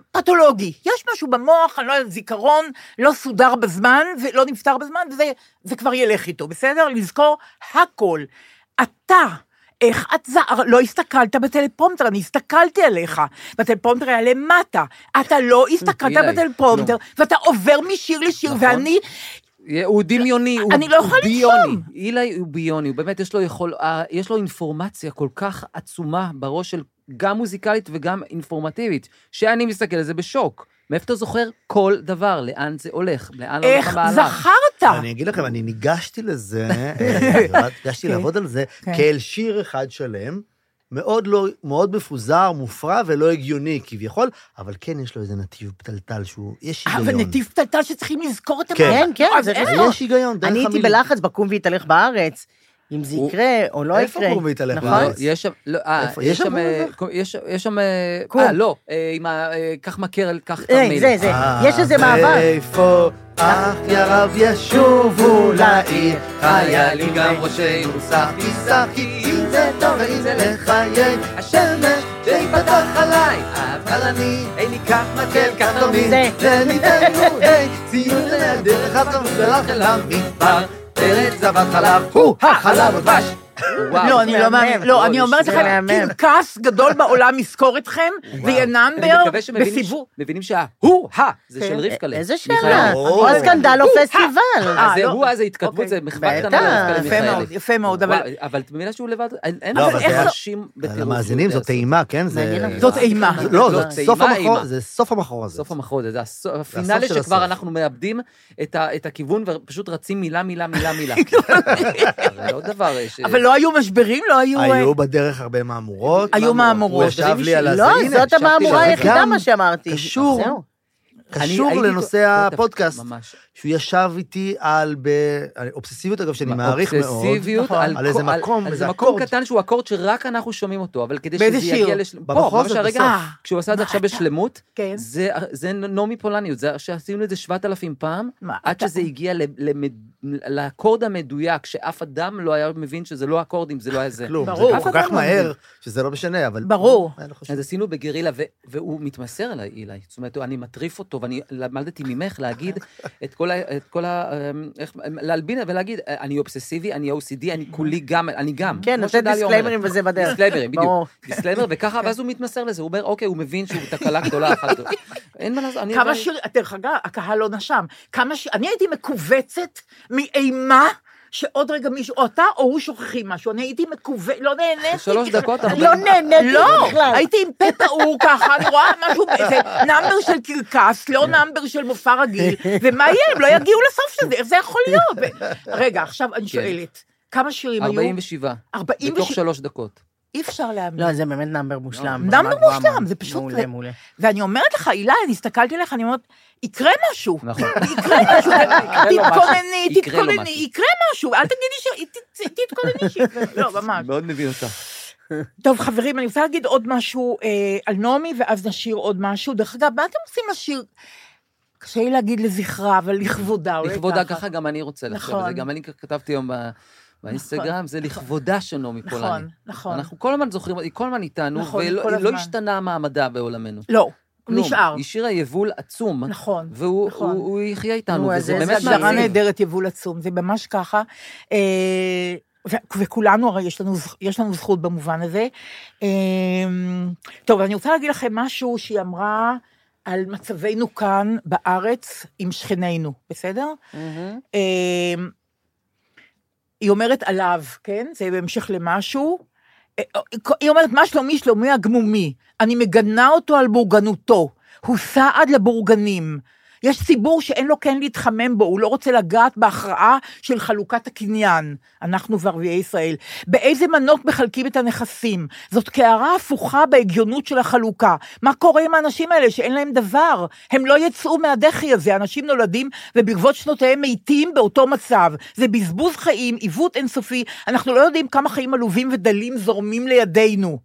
פתולוגי. יש משהו במוח, אני לא יודעת, זיכרון, לא סודר בזמן, ולא נפטר בזמן, וזה זה כבר ילך איתו, בסדר? לזכור הכל. אתה, איך את זר, לא הסתכלת בטלפרומטר, אני הסתכלתי עליך, בטלפרומטר היה למטה, אתה לא הסתכלת בטלפרומטר, ואתה עובר משיר לשיר, ואני... הוא דמיוני, הוא אני לא יכולה ביוני. אילי הוא ביוני, הוא באמת יש לו יכול, יש לו אינפורמציה כל כך עצומה בראש של גם מוזיקלית וגם אינפורמטיבית, שאני מסתכל על זה בשוק. מאיפה אתה זוכר כל דבר, לאן זה הולך, לאן הולך המהלך. איך זכרת? אני אגיד לכם, אני ניגשתי לזה, ניגשתי לעבוד על זה, כאל שיר אחד שלם, מאוד לא, מאוד מפוזר, מופרע ולא הגיוני כביכול, אבל כן יש לו איזה נתיב פתלתל שהוא, יש היגיון. אבל נתיב פתלתל שצריכים לזכור את המהלך. כן, כן, זה יש היגיון. אני הייתי בלחץ בקום והתהלך בארץ, אם זה יקרה או לא יקרה. איפה קום והתהלך נכון? בארץ? יש שם, לא, אה, יש שם, יש שם, אה, לא, עם ה, כך מקר, כך תרמיל. זה, זה, יש איזה מעבר. איפה אך ירב ישובו לעיר, חיילים גם ראשי מוסחי, שחי, אם זה טוב ואם זה לחיי, השמש שיפתח עליי, אבל אני איני כך מקל, כך תמיד, וניתנו, היי, ציון לדרך, אף שלח אל המדבר, ארץ זבת חלב, הוא החלב הדבש. לא, אני לא מאמין, לא, אני אומרת לכם, קרקס גדול בעולם יזכור אתכם, וינמבר בסיבוב. אני מקווה שמבינים שההוא, ה, זה של רבקה. איזה שאלה, או סקנדל או פסטיבל. אז הוא, אז ההתכתבות, זה מחווה קטנה לרבקה למיכאלי. יפה מאוד, אבל את מבינה שהוא לבד, אין אנשים בטירוף. המאזינים, זאת טעימה, כן? זאת טעימה. לא, זה סוף המחור הזה. סוף המחור הזה, זה הפינאלי שכבר אנחנו מאבדים את הכיוון, ופשוט רצים מילה, מילה, מילה, מילה. זה לא דבר ש... אבל לא היו משברים, לא היו... היו בדרך הרבה מאמורות. היו מאמורות. הוא ישב לי על הזה. לא, זאת המאמורה היחידה מה שאמרתי. קשור. קשור לנושא הפודקאסט. שהוא ישב איתי על אובססיביות, אגב, שאני מעריך מאוד. אובססיביות על איזה מקום, איזה מקום קטן שהוא אקורד שרק אנחנו שומעים אותו, אבל כדי שזה יגיע לשלמות. פה, ממש הרגע, כשהוא עשה את זה עכשיו בשלמות, זה נומי פולניות, שעשינו את זה שבעת אלפים פעם, עד שזה הגיע לאקורד המדויק, שאף אדם לא היה מבין שזה לא אקורדים, זה לא היה זה. כלום, זה כל כך מהר, שזה לא משנה, אבל... ברור. אז עשינו בגרילה, והוא מתמסר אליי, אילי. זאת אומרת, אני מטריף אותו, ואני למדתי ממך להגיד את כל ה... את כל ה... איך... להלבין ולהגיד, אני אובססיבי, אני או סי די, אני כולי גם, אני גם. כן, נותן דיסקליימרים וזה בדרך. דיסקליימרים, בדיוק. דיסקליימר, וככה, ואז הוא מתמסר לזה, הוא אומר, אוקיי, הוא מבין שהוא תקלה גדולה אחת. אין מה לעשות, אני... כמה שיר, דרך אגב, הקהל לא נשם. כמה שיר, אני הייתי מקובצת מאימה, שעוד רגע מישהו, או אתה או הוא שוכחים משהו, אני הייתי מקווה, לא נהניתי. שלוש דקות. לא נהניתי בכלל. הייתי עם פה פעור ככה, אני רואה משהו, איזה נאמבר של קרקס, לא נאמבר של מופע רגיל, ומה יהיה, הם לא יגיעו לסוף של זה, איך זה יכול להיות? רגע, עכשיו אני שואלת, כמה שירים היו? ארבעים ושבע. בתוך שלוש דקות. אי אפשר להאמין. לא, זה באמת נאמבר מושלם. נאמבר מושלם, זה פשוט... מעולה, מעולה. ואני אומרת לך, אילי, אני הסתכלתי עליך, אני אומרת, יקרה משהו. נכון. יקרה משהו. תתכונני, תתכונני, יקרה משהו. אל תגידי ש... תתכונני שיקרה. לא, ממש. מאוד מבין אותה. טוב, חברים, אני רוצה להגיד עוד משהו על נעמי, ואז נשיר עוד משהו. דרך אגב, מה אתם עושים לשיר? קשה לי להגיד לזכרה, אבל לכבודה. לכבודה, ככה גם אני רוצה לחשוב. גם אני כתבתי היום באינסטגרם, זה לכבודה של נעמי פולני. נכון, נכון. אנחנו כל הזמן זוכרים, היא כל הזמן איתנו, ולא השתנה מעמדה בעולמנו. לא, נשאר. היא שירה יבול עצום. נכון. והוא יחיה איתנו, וזה באמת מעניין. זה הגדרה נהדרת יבול עצום, זה ממש ככה. וכולנו, הרי יש לנו זכות במובן הזה. טוב, אני רוצה להגיד לכם משהו שהיא אמרה על מצבנו כאן בארץ עם שכנינו, בסדר? היא אומרת עליו, כן? זה בהמשך למשהו. היא אומרת, מה שלומי, שלומי הגמומי. אני מגנה אותו על בורגנותו. הוא סעד לבורגנים. יש ציבור שאין לו כן להתחמם בו, הוא לא רוצה לגעת בהכרעה של חלוקת הקניין, אנחנו וערביי ישראל. באיזה מנות מחלקים את הנכסים? זאת קערה הפוכה בהגיונות של החלוקה. מה קורה עם האנשים האלה שאין להם דבר? הם לא יצאו מהדחי הזה, אנשים נולדים וברבות שנותיהם מתים באותו מצב. זה בזבוז חיים, עיוות אינסופי, אנחנו לא יודעים כמה חיים עלובים ודלים זורמים לידינו.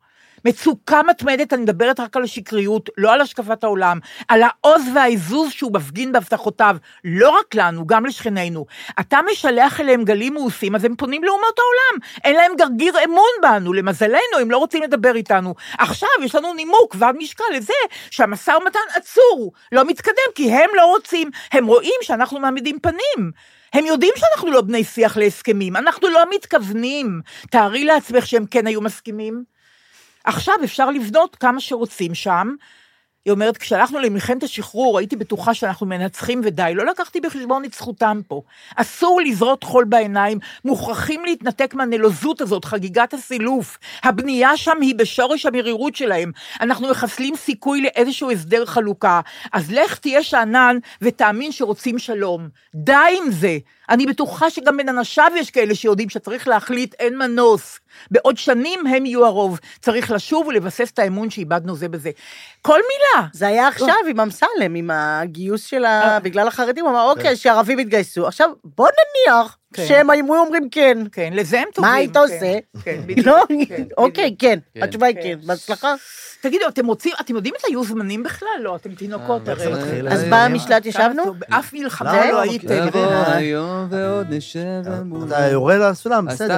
מצוקה מתמדת, אני מדברת רק על השקריות, לא על השקפת העולם, על העוז והעיזוז שהוא מפגין בהבטחותיו, לא רק לנו, גם לשכנינו. אתה משלח אליהם גלים מעושים, אז הם פונים לאומות העולם. אין להם גרגיר אמון בנו, למזלנו, הם לא רוצים לדבר איתנו. עכשיו יש לנו נימוק ועד משקל לזה, שהמשא ומתן עצור, לא מתקדם, כי הם לא רוצים, הם רואים שאנחנו מעמידים פנים. הם יודעים שאנחנו לא בני שיח להסכמים, אנחנו לא מתכוונים. תארי לעצמך שהם כן היו מסכימים. עכשיו אפשר לבנות כמה שרוצים שם. היא אומרת, כשהלכנו למלחמת השחרור, הייתי בטוחה שאנחנו מנצחים ודי, לא לקחתי בחשבון את זכותם פה. אסור לזרות חול בעיניים, מוכרחים להתנתק מהנלוזות הזאת, חגיגת הסילוף. הבנייה שם היא בשורש המרירות שלהם. אנחנו מחסלים סיכוי לאיזשהו הסדר חלוקה. אז לך תהיה שענן ותאמין שרוצים שלום. די עם זה. אני בטוחה שגם בין אנשיו יש כאלה שיודעים שצריך להחליט אין מנוס. בעוד שנים הם יהיו הרוב. צריך לשוב ולבסס את האמון שאיבדנו זה בזה. כל מילה. זה היה עכשיו עם אמסלם, עם הגיוס שלה, בגלל החרדים, הוא אמר, אוקיי, שערבים התגייסו. עכשיו, בוא נניח שהם היו אומרים כן. כן, לזה הם טובים. מה היית עושה? כן, בדיוק. אוקיי, כן. התשובה היא כן. בהצלחה. תגידו, אתם רוצים, אתם יודעים את היו זמנים בכלל? לא, אתם תינוקות הרי. אז במשלט ישבנו? באף מלחמה לא הייתם. היום ועוד נשב אמונה. אתה יורד על הסולם, בסדר.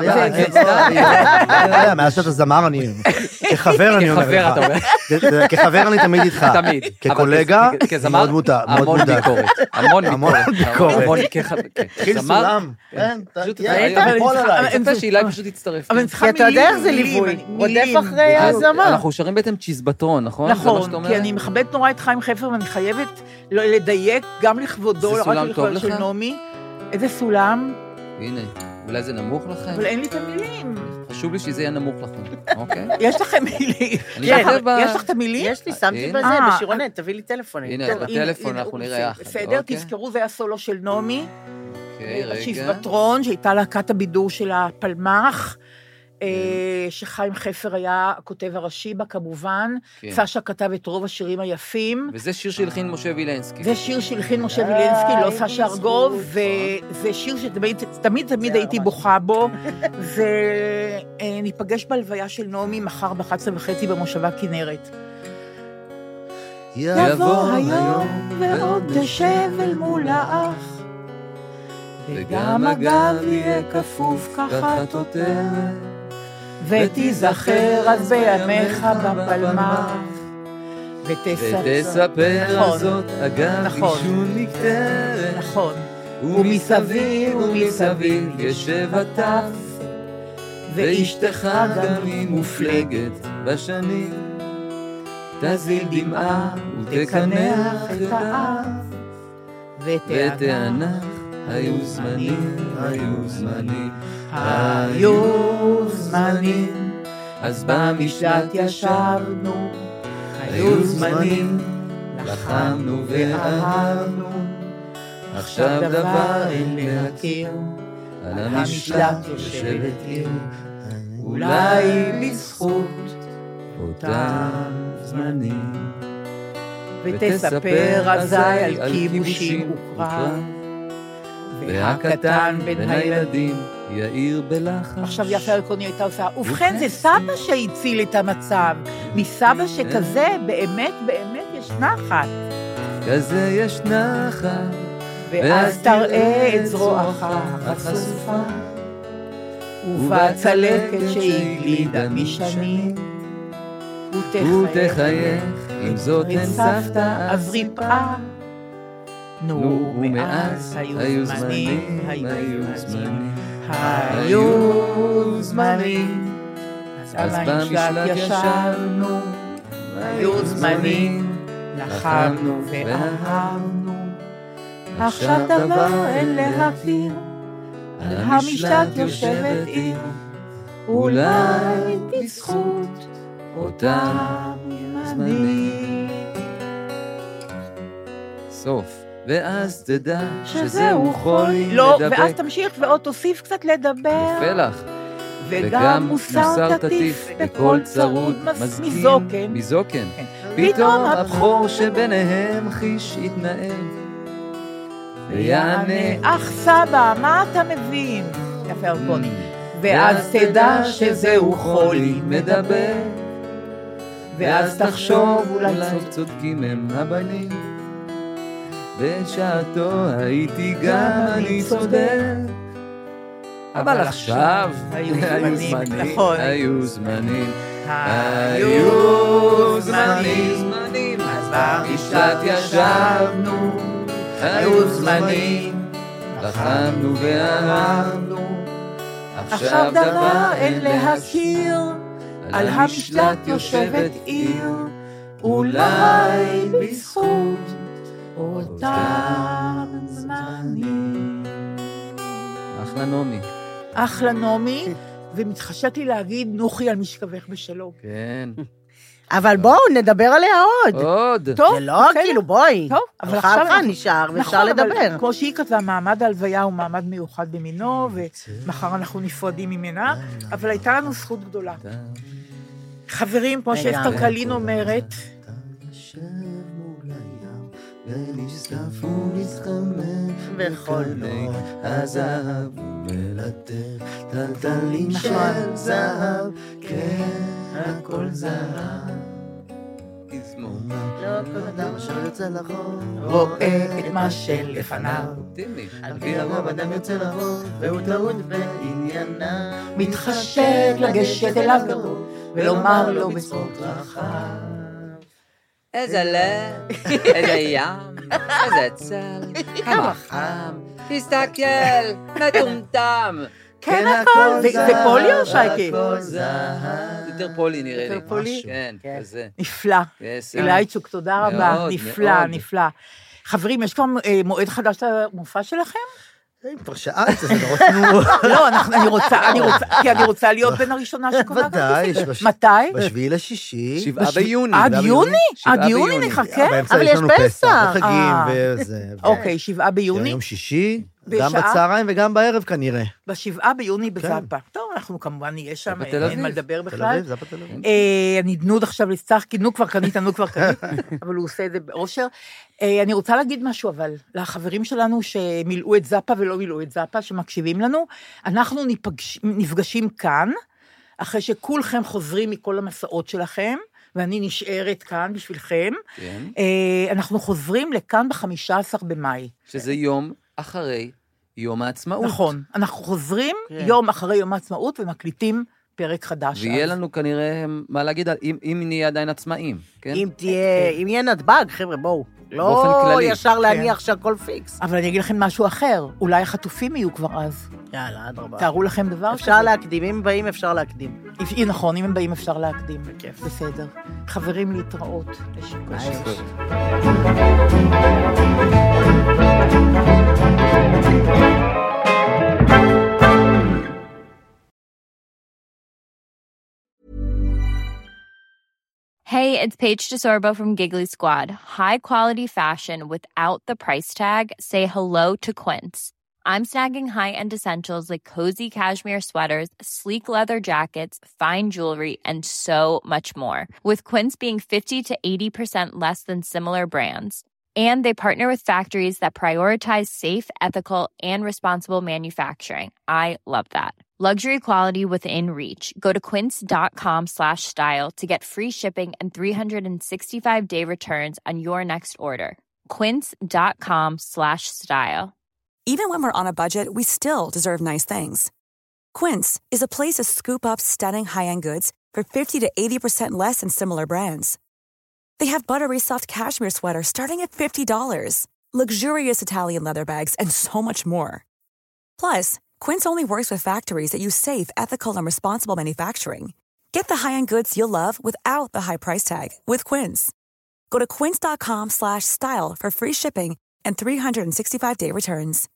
מאז שאתה זמר, אני... כחבר אני אומר לך. כחבר אני תמיד איתך. תמיד. כקולגה, מאוד מודע. המון ביקורת. המון ביקורת. תחיל סולם. אני חושב שאילי פשוט יצטרף. כי אתה יודע איך זה ליווי. רודף אחרי הזמר. אנחנו שרים בעצם צ'יזבטרון, נכון? נכון, כי אני מכבדת נורא את חיים חפר, ואני חייבת לדייק גם לכבודו, רק לכבודו של נעמי. איזה סולם? הנה, אולי זה נמוך לכם? אבל אין לי את המילים. חשוב לי שזה יהיה נמוך לכם, אוקיי? יש לכם מילים. יש לך את המילים? יש לי, שמתי בזה, בשירונט, תביא לי טלפון. הנה, בטלפון אנחנו נראה יחד. בסדר, תזכרו, זה היה סולו של נעמי. צ'יזבטרון, שהייתה להקת הבידור של הפלמח. שחיים חפר היה הכותב הראשי בה כמובן, סשה כתב את רוב השירים היפים. וזה שיר שהלחין משה וילנסקי. זה שיר שהלחין משה וילנסקי, לא סשה ארגוב, וזה שיר שתמיד תמיד תמיד הייתי בוכה בו, וניפגש בהלוויה של נעמי מחר ב-אחת עשרה וחצי במושבה כנרת. יבוא היום ועוד תשב אל מול האח, וגם הגב יהיה כפוף ככה תותרת, ותיזכר אז בימיך בפלמח, ותספר הזאת אגב אישון מקטרת, נכון, ומסביב ומסביב ישב הטף, ואשתך גם היא מופלגת בשנים, תזיל דמעה ותקנח את האף, ותענך היו זמנים, היו זמנים, היו זמנים, אז במשלט ישבנו, היו זמנים, לחמנו ואהבנו, עכשיו דבר אין להכיר, על המשלט יושבת עיר, אולי בזכות אותם זמנים, ותספר אזי על כיבושים וקרב, והקטן בין הילדים יאיר בלחש. עכשיו יפה אלקוני הייתה עושה, ובכן זה סבא שהציל את המצב, מסבא שכזה באמת באמת יש נחת. כזה יש נחת, ואז תראה את זרועך החשופה, ובצלקת שהגלידה משנים, ותחייך אם זאת אין סבתא אז ריפאה. נו, ומאז היו זמנים, היו זמנים, היו זמנים, אז במשלט ישבנו, היו זמנים, לחמנו ואהבנו, עכשיו דבר אין להכיר, על המשלט יושבת עיר, אולי בזכות אותם זמנים. סוף. ואז תדע שזהו חולי מדבק. לא, ואז תמשיך ועוד תוסיף קצת לדבר. יפה לך. וגם מוסר תטיף בכל צרוד מזוקן. מזוקן. פתאום הבחור שביניהם חיש יתנעל. ויענה, אך סבא, מה אתה מבין? יפה ארקוני. ואז תדע שזהו חולי מדבק. ואז תחשוב אולי צודקים הם הבנים. בשעתו הייתי גם אני צודק. אבל עכשיו היו זמנים, היו זמנים, היו זמנים, אז במשלט ישבנו, היו זמנים, לחמנו ואהבנו, עכשיו דבר אין להכיר, על המשלט יושבת עיר, אולי בזכות אותם זמנים. אחלה נעמי. אחלה נעמי, ומתחשק לי להגיד, נוחי על משכבך בשלום. כן. אבל בואו, נדבר עליה עוד. עוד. טוב. זה לא כאילו, בואי. טוב, אבל עכשיו... אחר נשאר, ואפשר לדבר. כמו שהיא כתבה, מעמד ההלוויה הוא מעמד מיוחד במינו, ומחר אנחנו נפרדים ממנה, אבל הייתה לנו זכות גדולה. חברים, כמו שאסתר קלין אומרת, ונשקף ונתחמם בכל נוי הזהב ומלטף טלטלים של זהב, כן, הכל זהב. לא כל אדם אשר יוצא לחור רואה את מה שלפניו, על פי הרוב אדם יוצא לחור והוא טעות בעניינה, מתחשק לגשת אליו גרוב ולומר לו בצחוק רחב, איזה לב, איזה ים, איזה צל, כמה חם, תסתכל, מטומטם. כן, הכל, זה פולי או שייקי? יותר פולי נראה לי. יותר פולי? כן, כזה. נפלא. אלייצ'וק, תודה רבה, נפלא, נפלא. חברים, יש כבר מועד חדש למופע שלכם? אם כבר שאלת, זה לא רצינו... לא, אני רוצה, אני רוצה, כי אני רוצה להיות בין הראשונה שקונה כרטיסים. מתי? בשביעי לשישי. שבעה ביוני. עד יוני? עד יוני נחכה? אבל יש פסח. חגים וזה. אוקיי, שבעה ביוני. יום שישי, גם בצהריים וגם בערב כנראה. בשבעה ביוני בזאפה. טוב, אנחנו כמובן נהיה שם, אין מה לדבר בכלל. תל אביב, זאפה תל אביב. אני נוד עכשיו לצטח, כי נו כבר קנית, נו כבר קנית, אבל הוא עושה את זה באושר. אני רוצה להגיד משהו, אבל לחברים שלנו שמילאו את זאפה ולא מילאו את זאפה, שמקשיבים לנו, אנחנו נפגשים כאן, אחרי שכולכם חוזרים מכל המסעות שלכם, ואני נשארת כאן בשבילכם. אנחנו חוזרים לכאן ב-חמישה עשר במאי. שזה יום אחרי יום העצמאות. נכון, אנחנו חוזרים יום אחרי יום העצמאות ומקליטים פרק חדש. ויהיה לנו כנראה מה להגיד, אם נהיה עדיין עצמאים, כן? אם תהיה, אם יהיה נדב"ג, חבר'ה, בואו. לא ישר להניח שהכל פיקס. אבל אני אגיד לכם משהו אחר, אולי החטופים יהיו כבר אז. יאללה, עד רבה. תארו לכם דבר כזה. אפשר להקדים, אם הם באים אפשר להקדים. נכון, אם הם באים אפשר להקדים. בכיף. בסדר. חברים להתראות. לשיקות. Hey, it's Paige DeSorbo from Giggly Squad. High quality fashion without the price tag. Say hello to Quince. I'm snagging high-end essentials like cozy cashmere sweaters, sleek leather jackets, fine jewelry, and so much more. With Quince being fifty to eighty percent less than similar brands. And they partner with factories that prioritize safe, ethical, and responsible manufacturing. I love that. Luxury quality within reach. Go to quince.com slash style to get free shipping and three sixty-five day returns on your next order. Quince.com slash style. Even when we're on a budget, we still deserve nice things. Quince is a place to scoop up stunning high-end goods for fifty to eighty percent less than similar brands. They have buttery soft cashmere sweaters starting at fifty dollars, luxurious Italian leather bags, and so much more. Plus, Quince only works with factories that use safe, ethical, and responsible manufacturing. Get the high-end goods you'll love without the high price tag with Quince. Go to quince.com slash style for free shipping and three sixty-five day returns.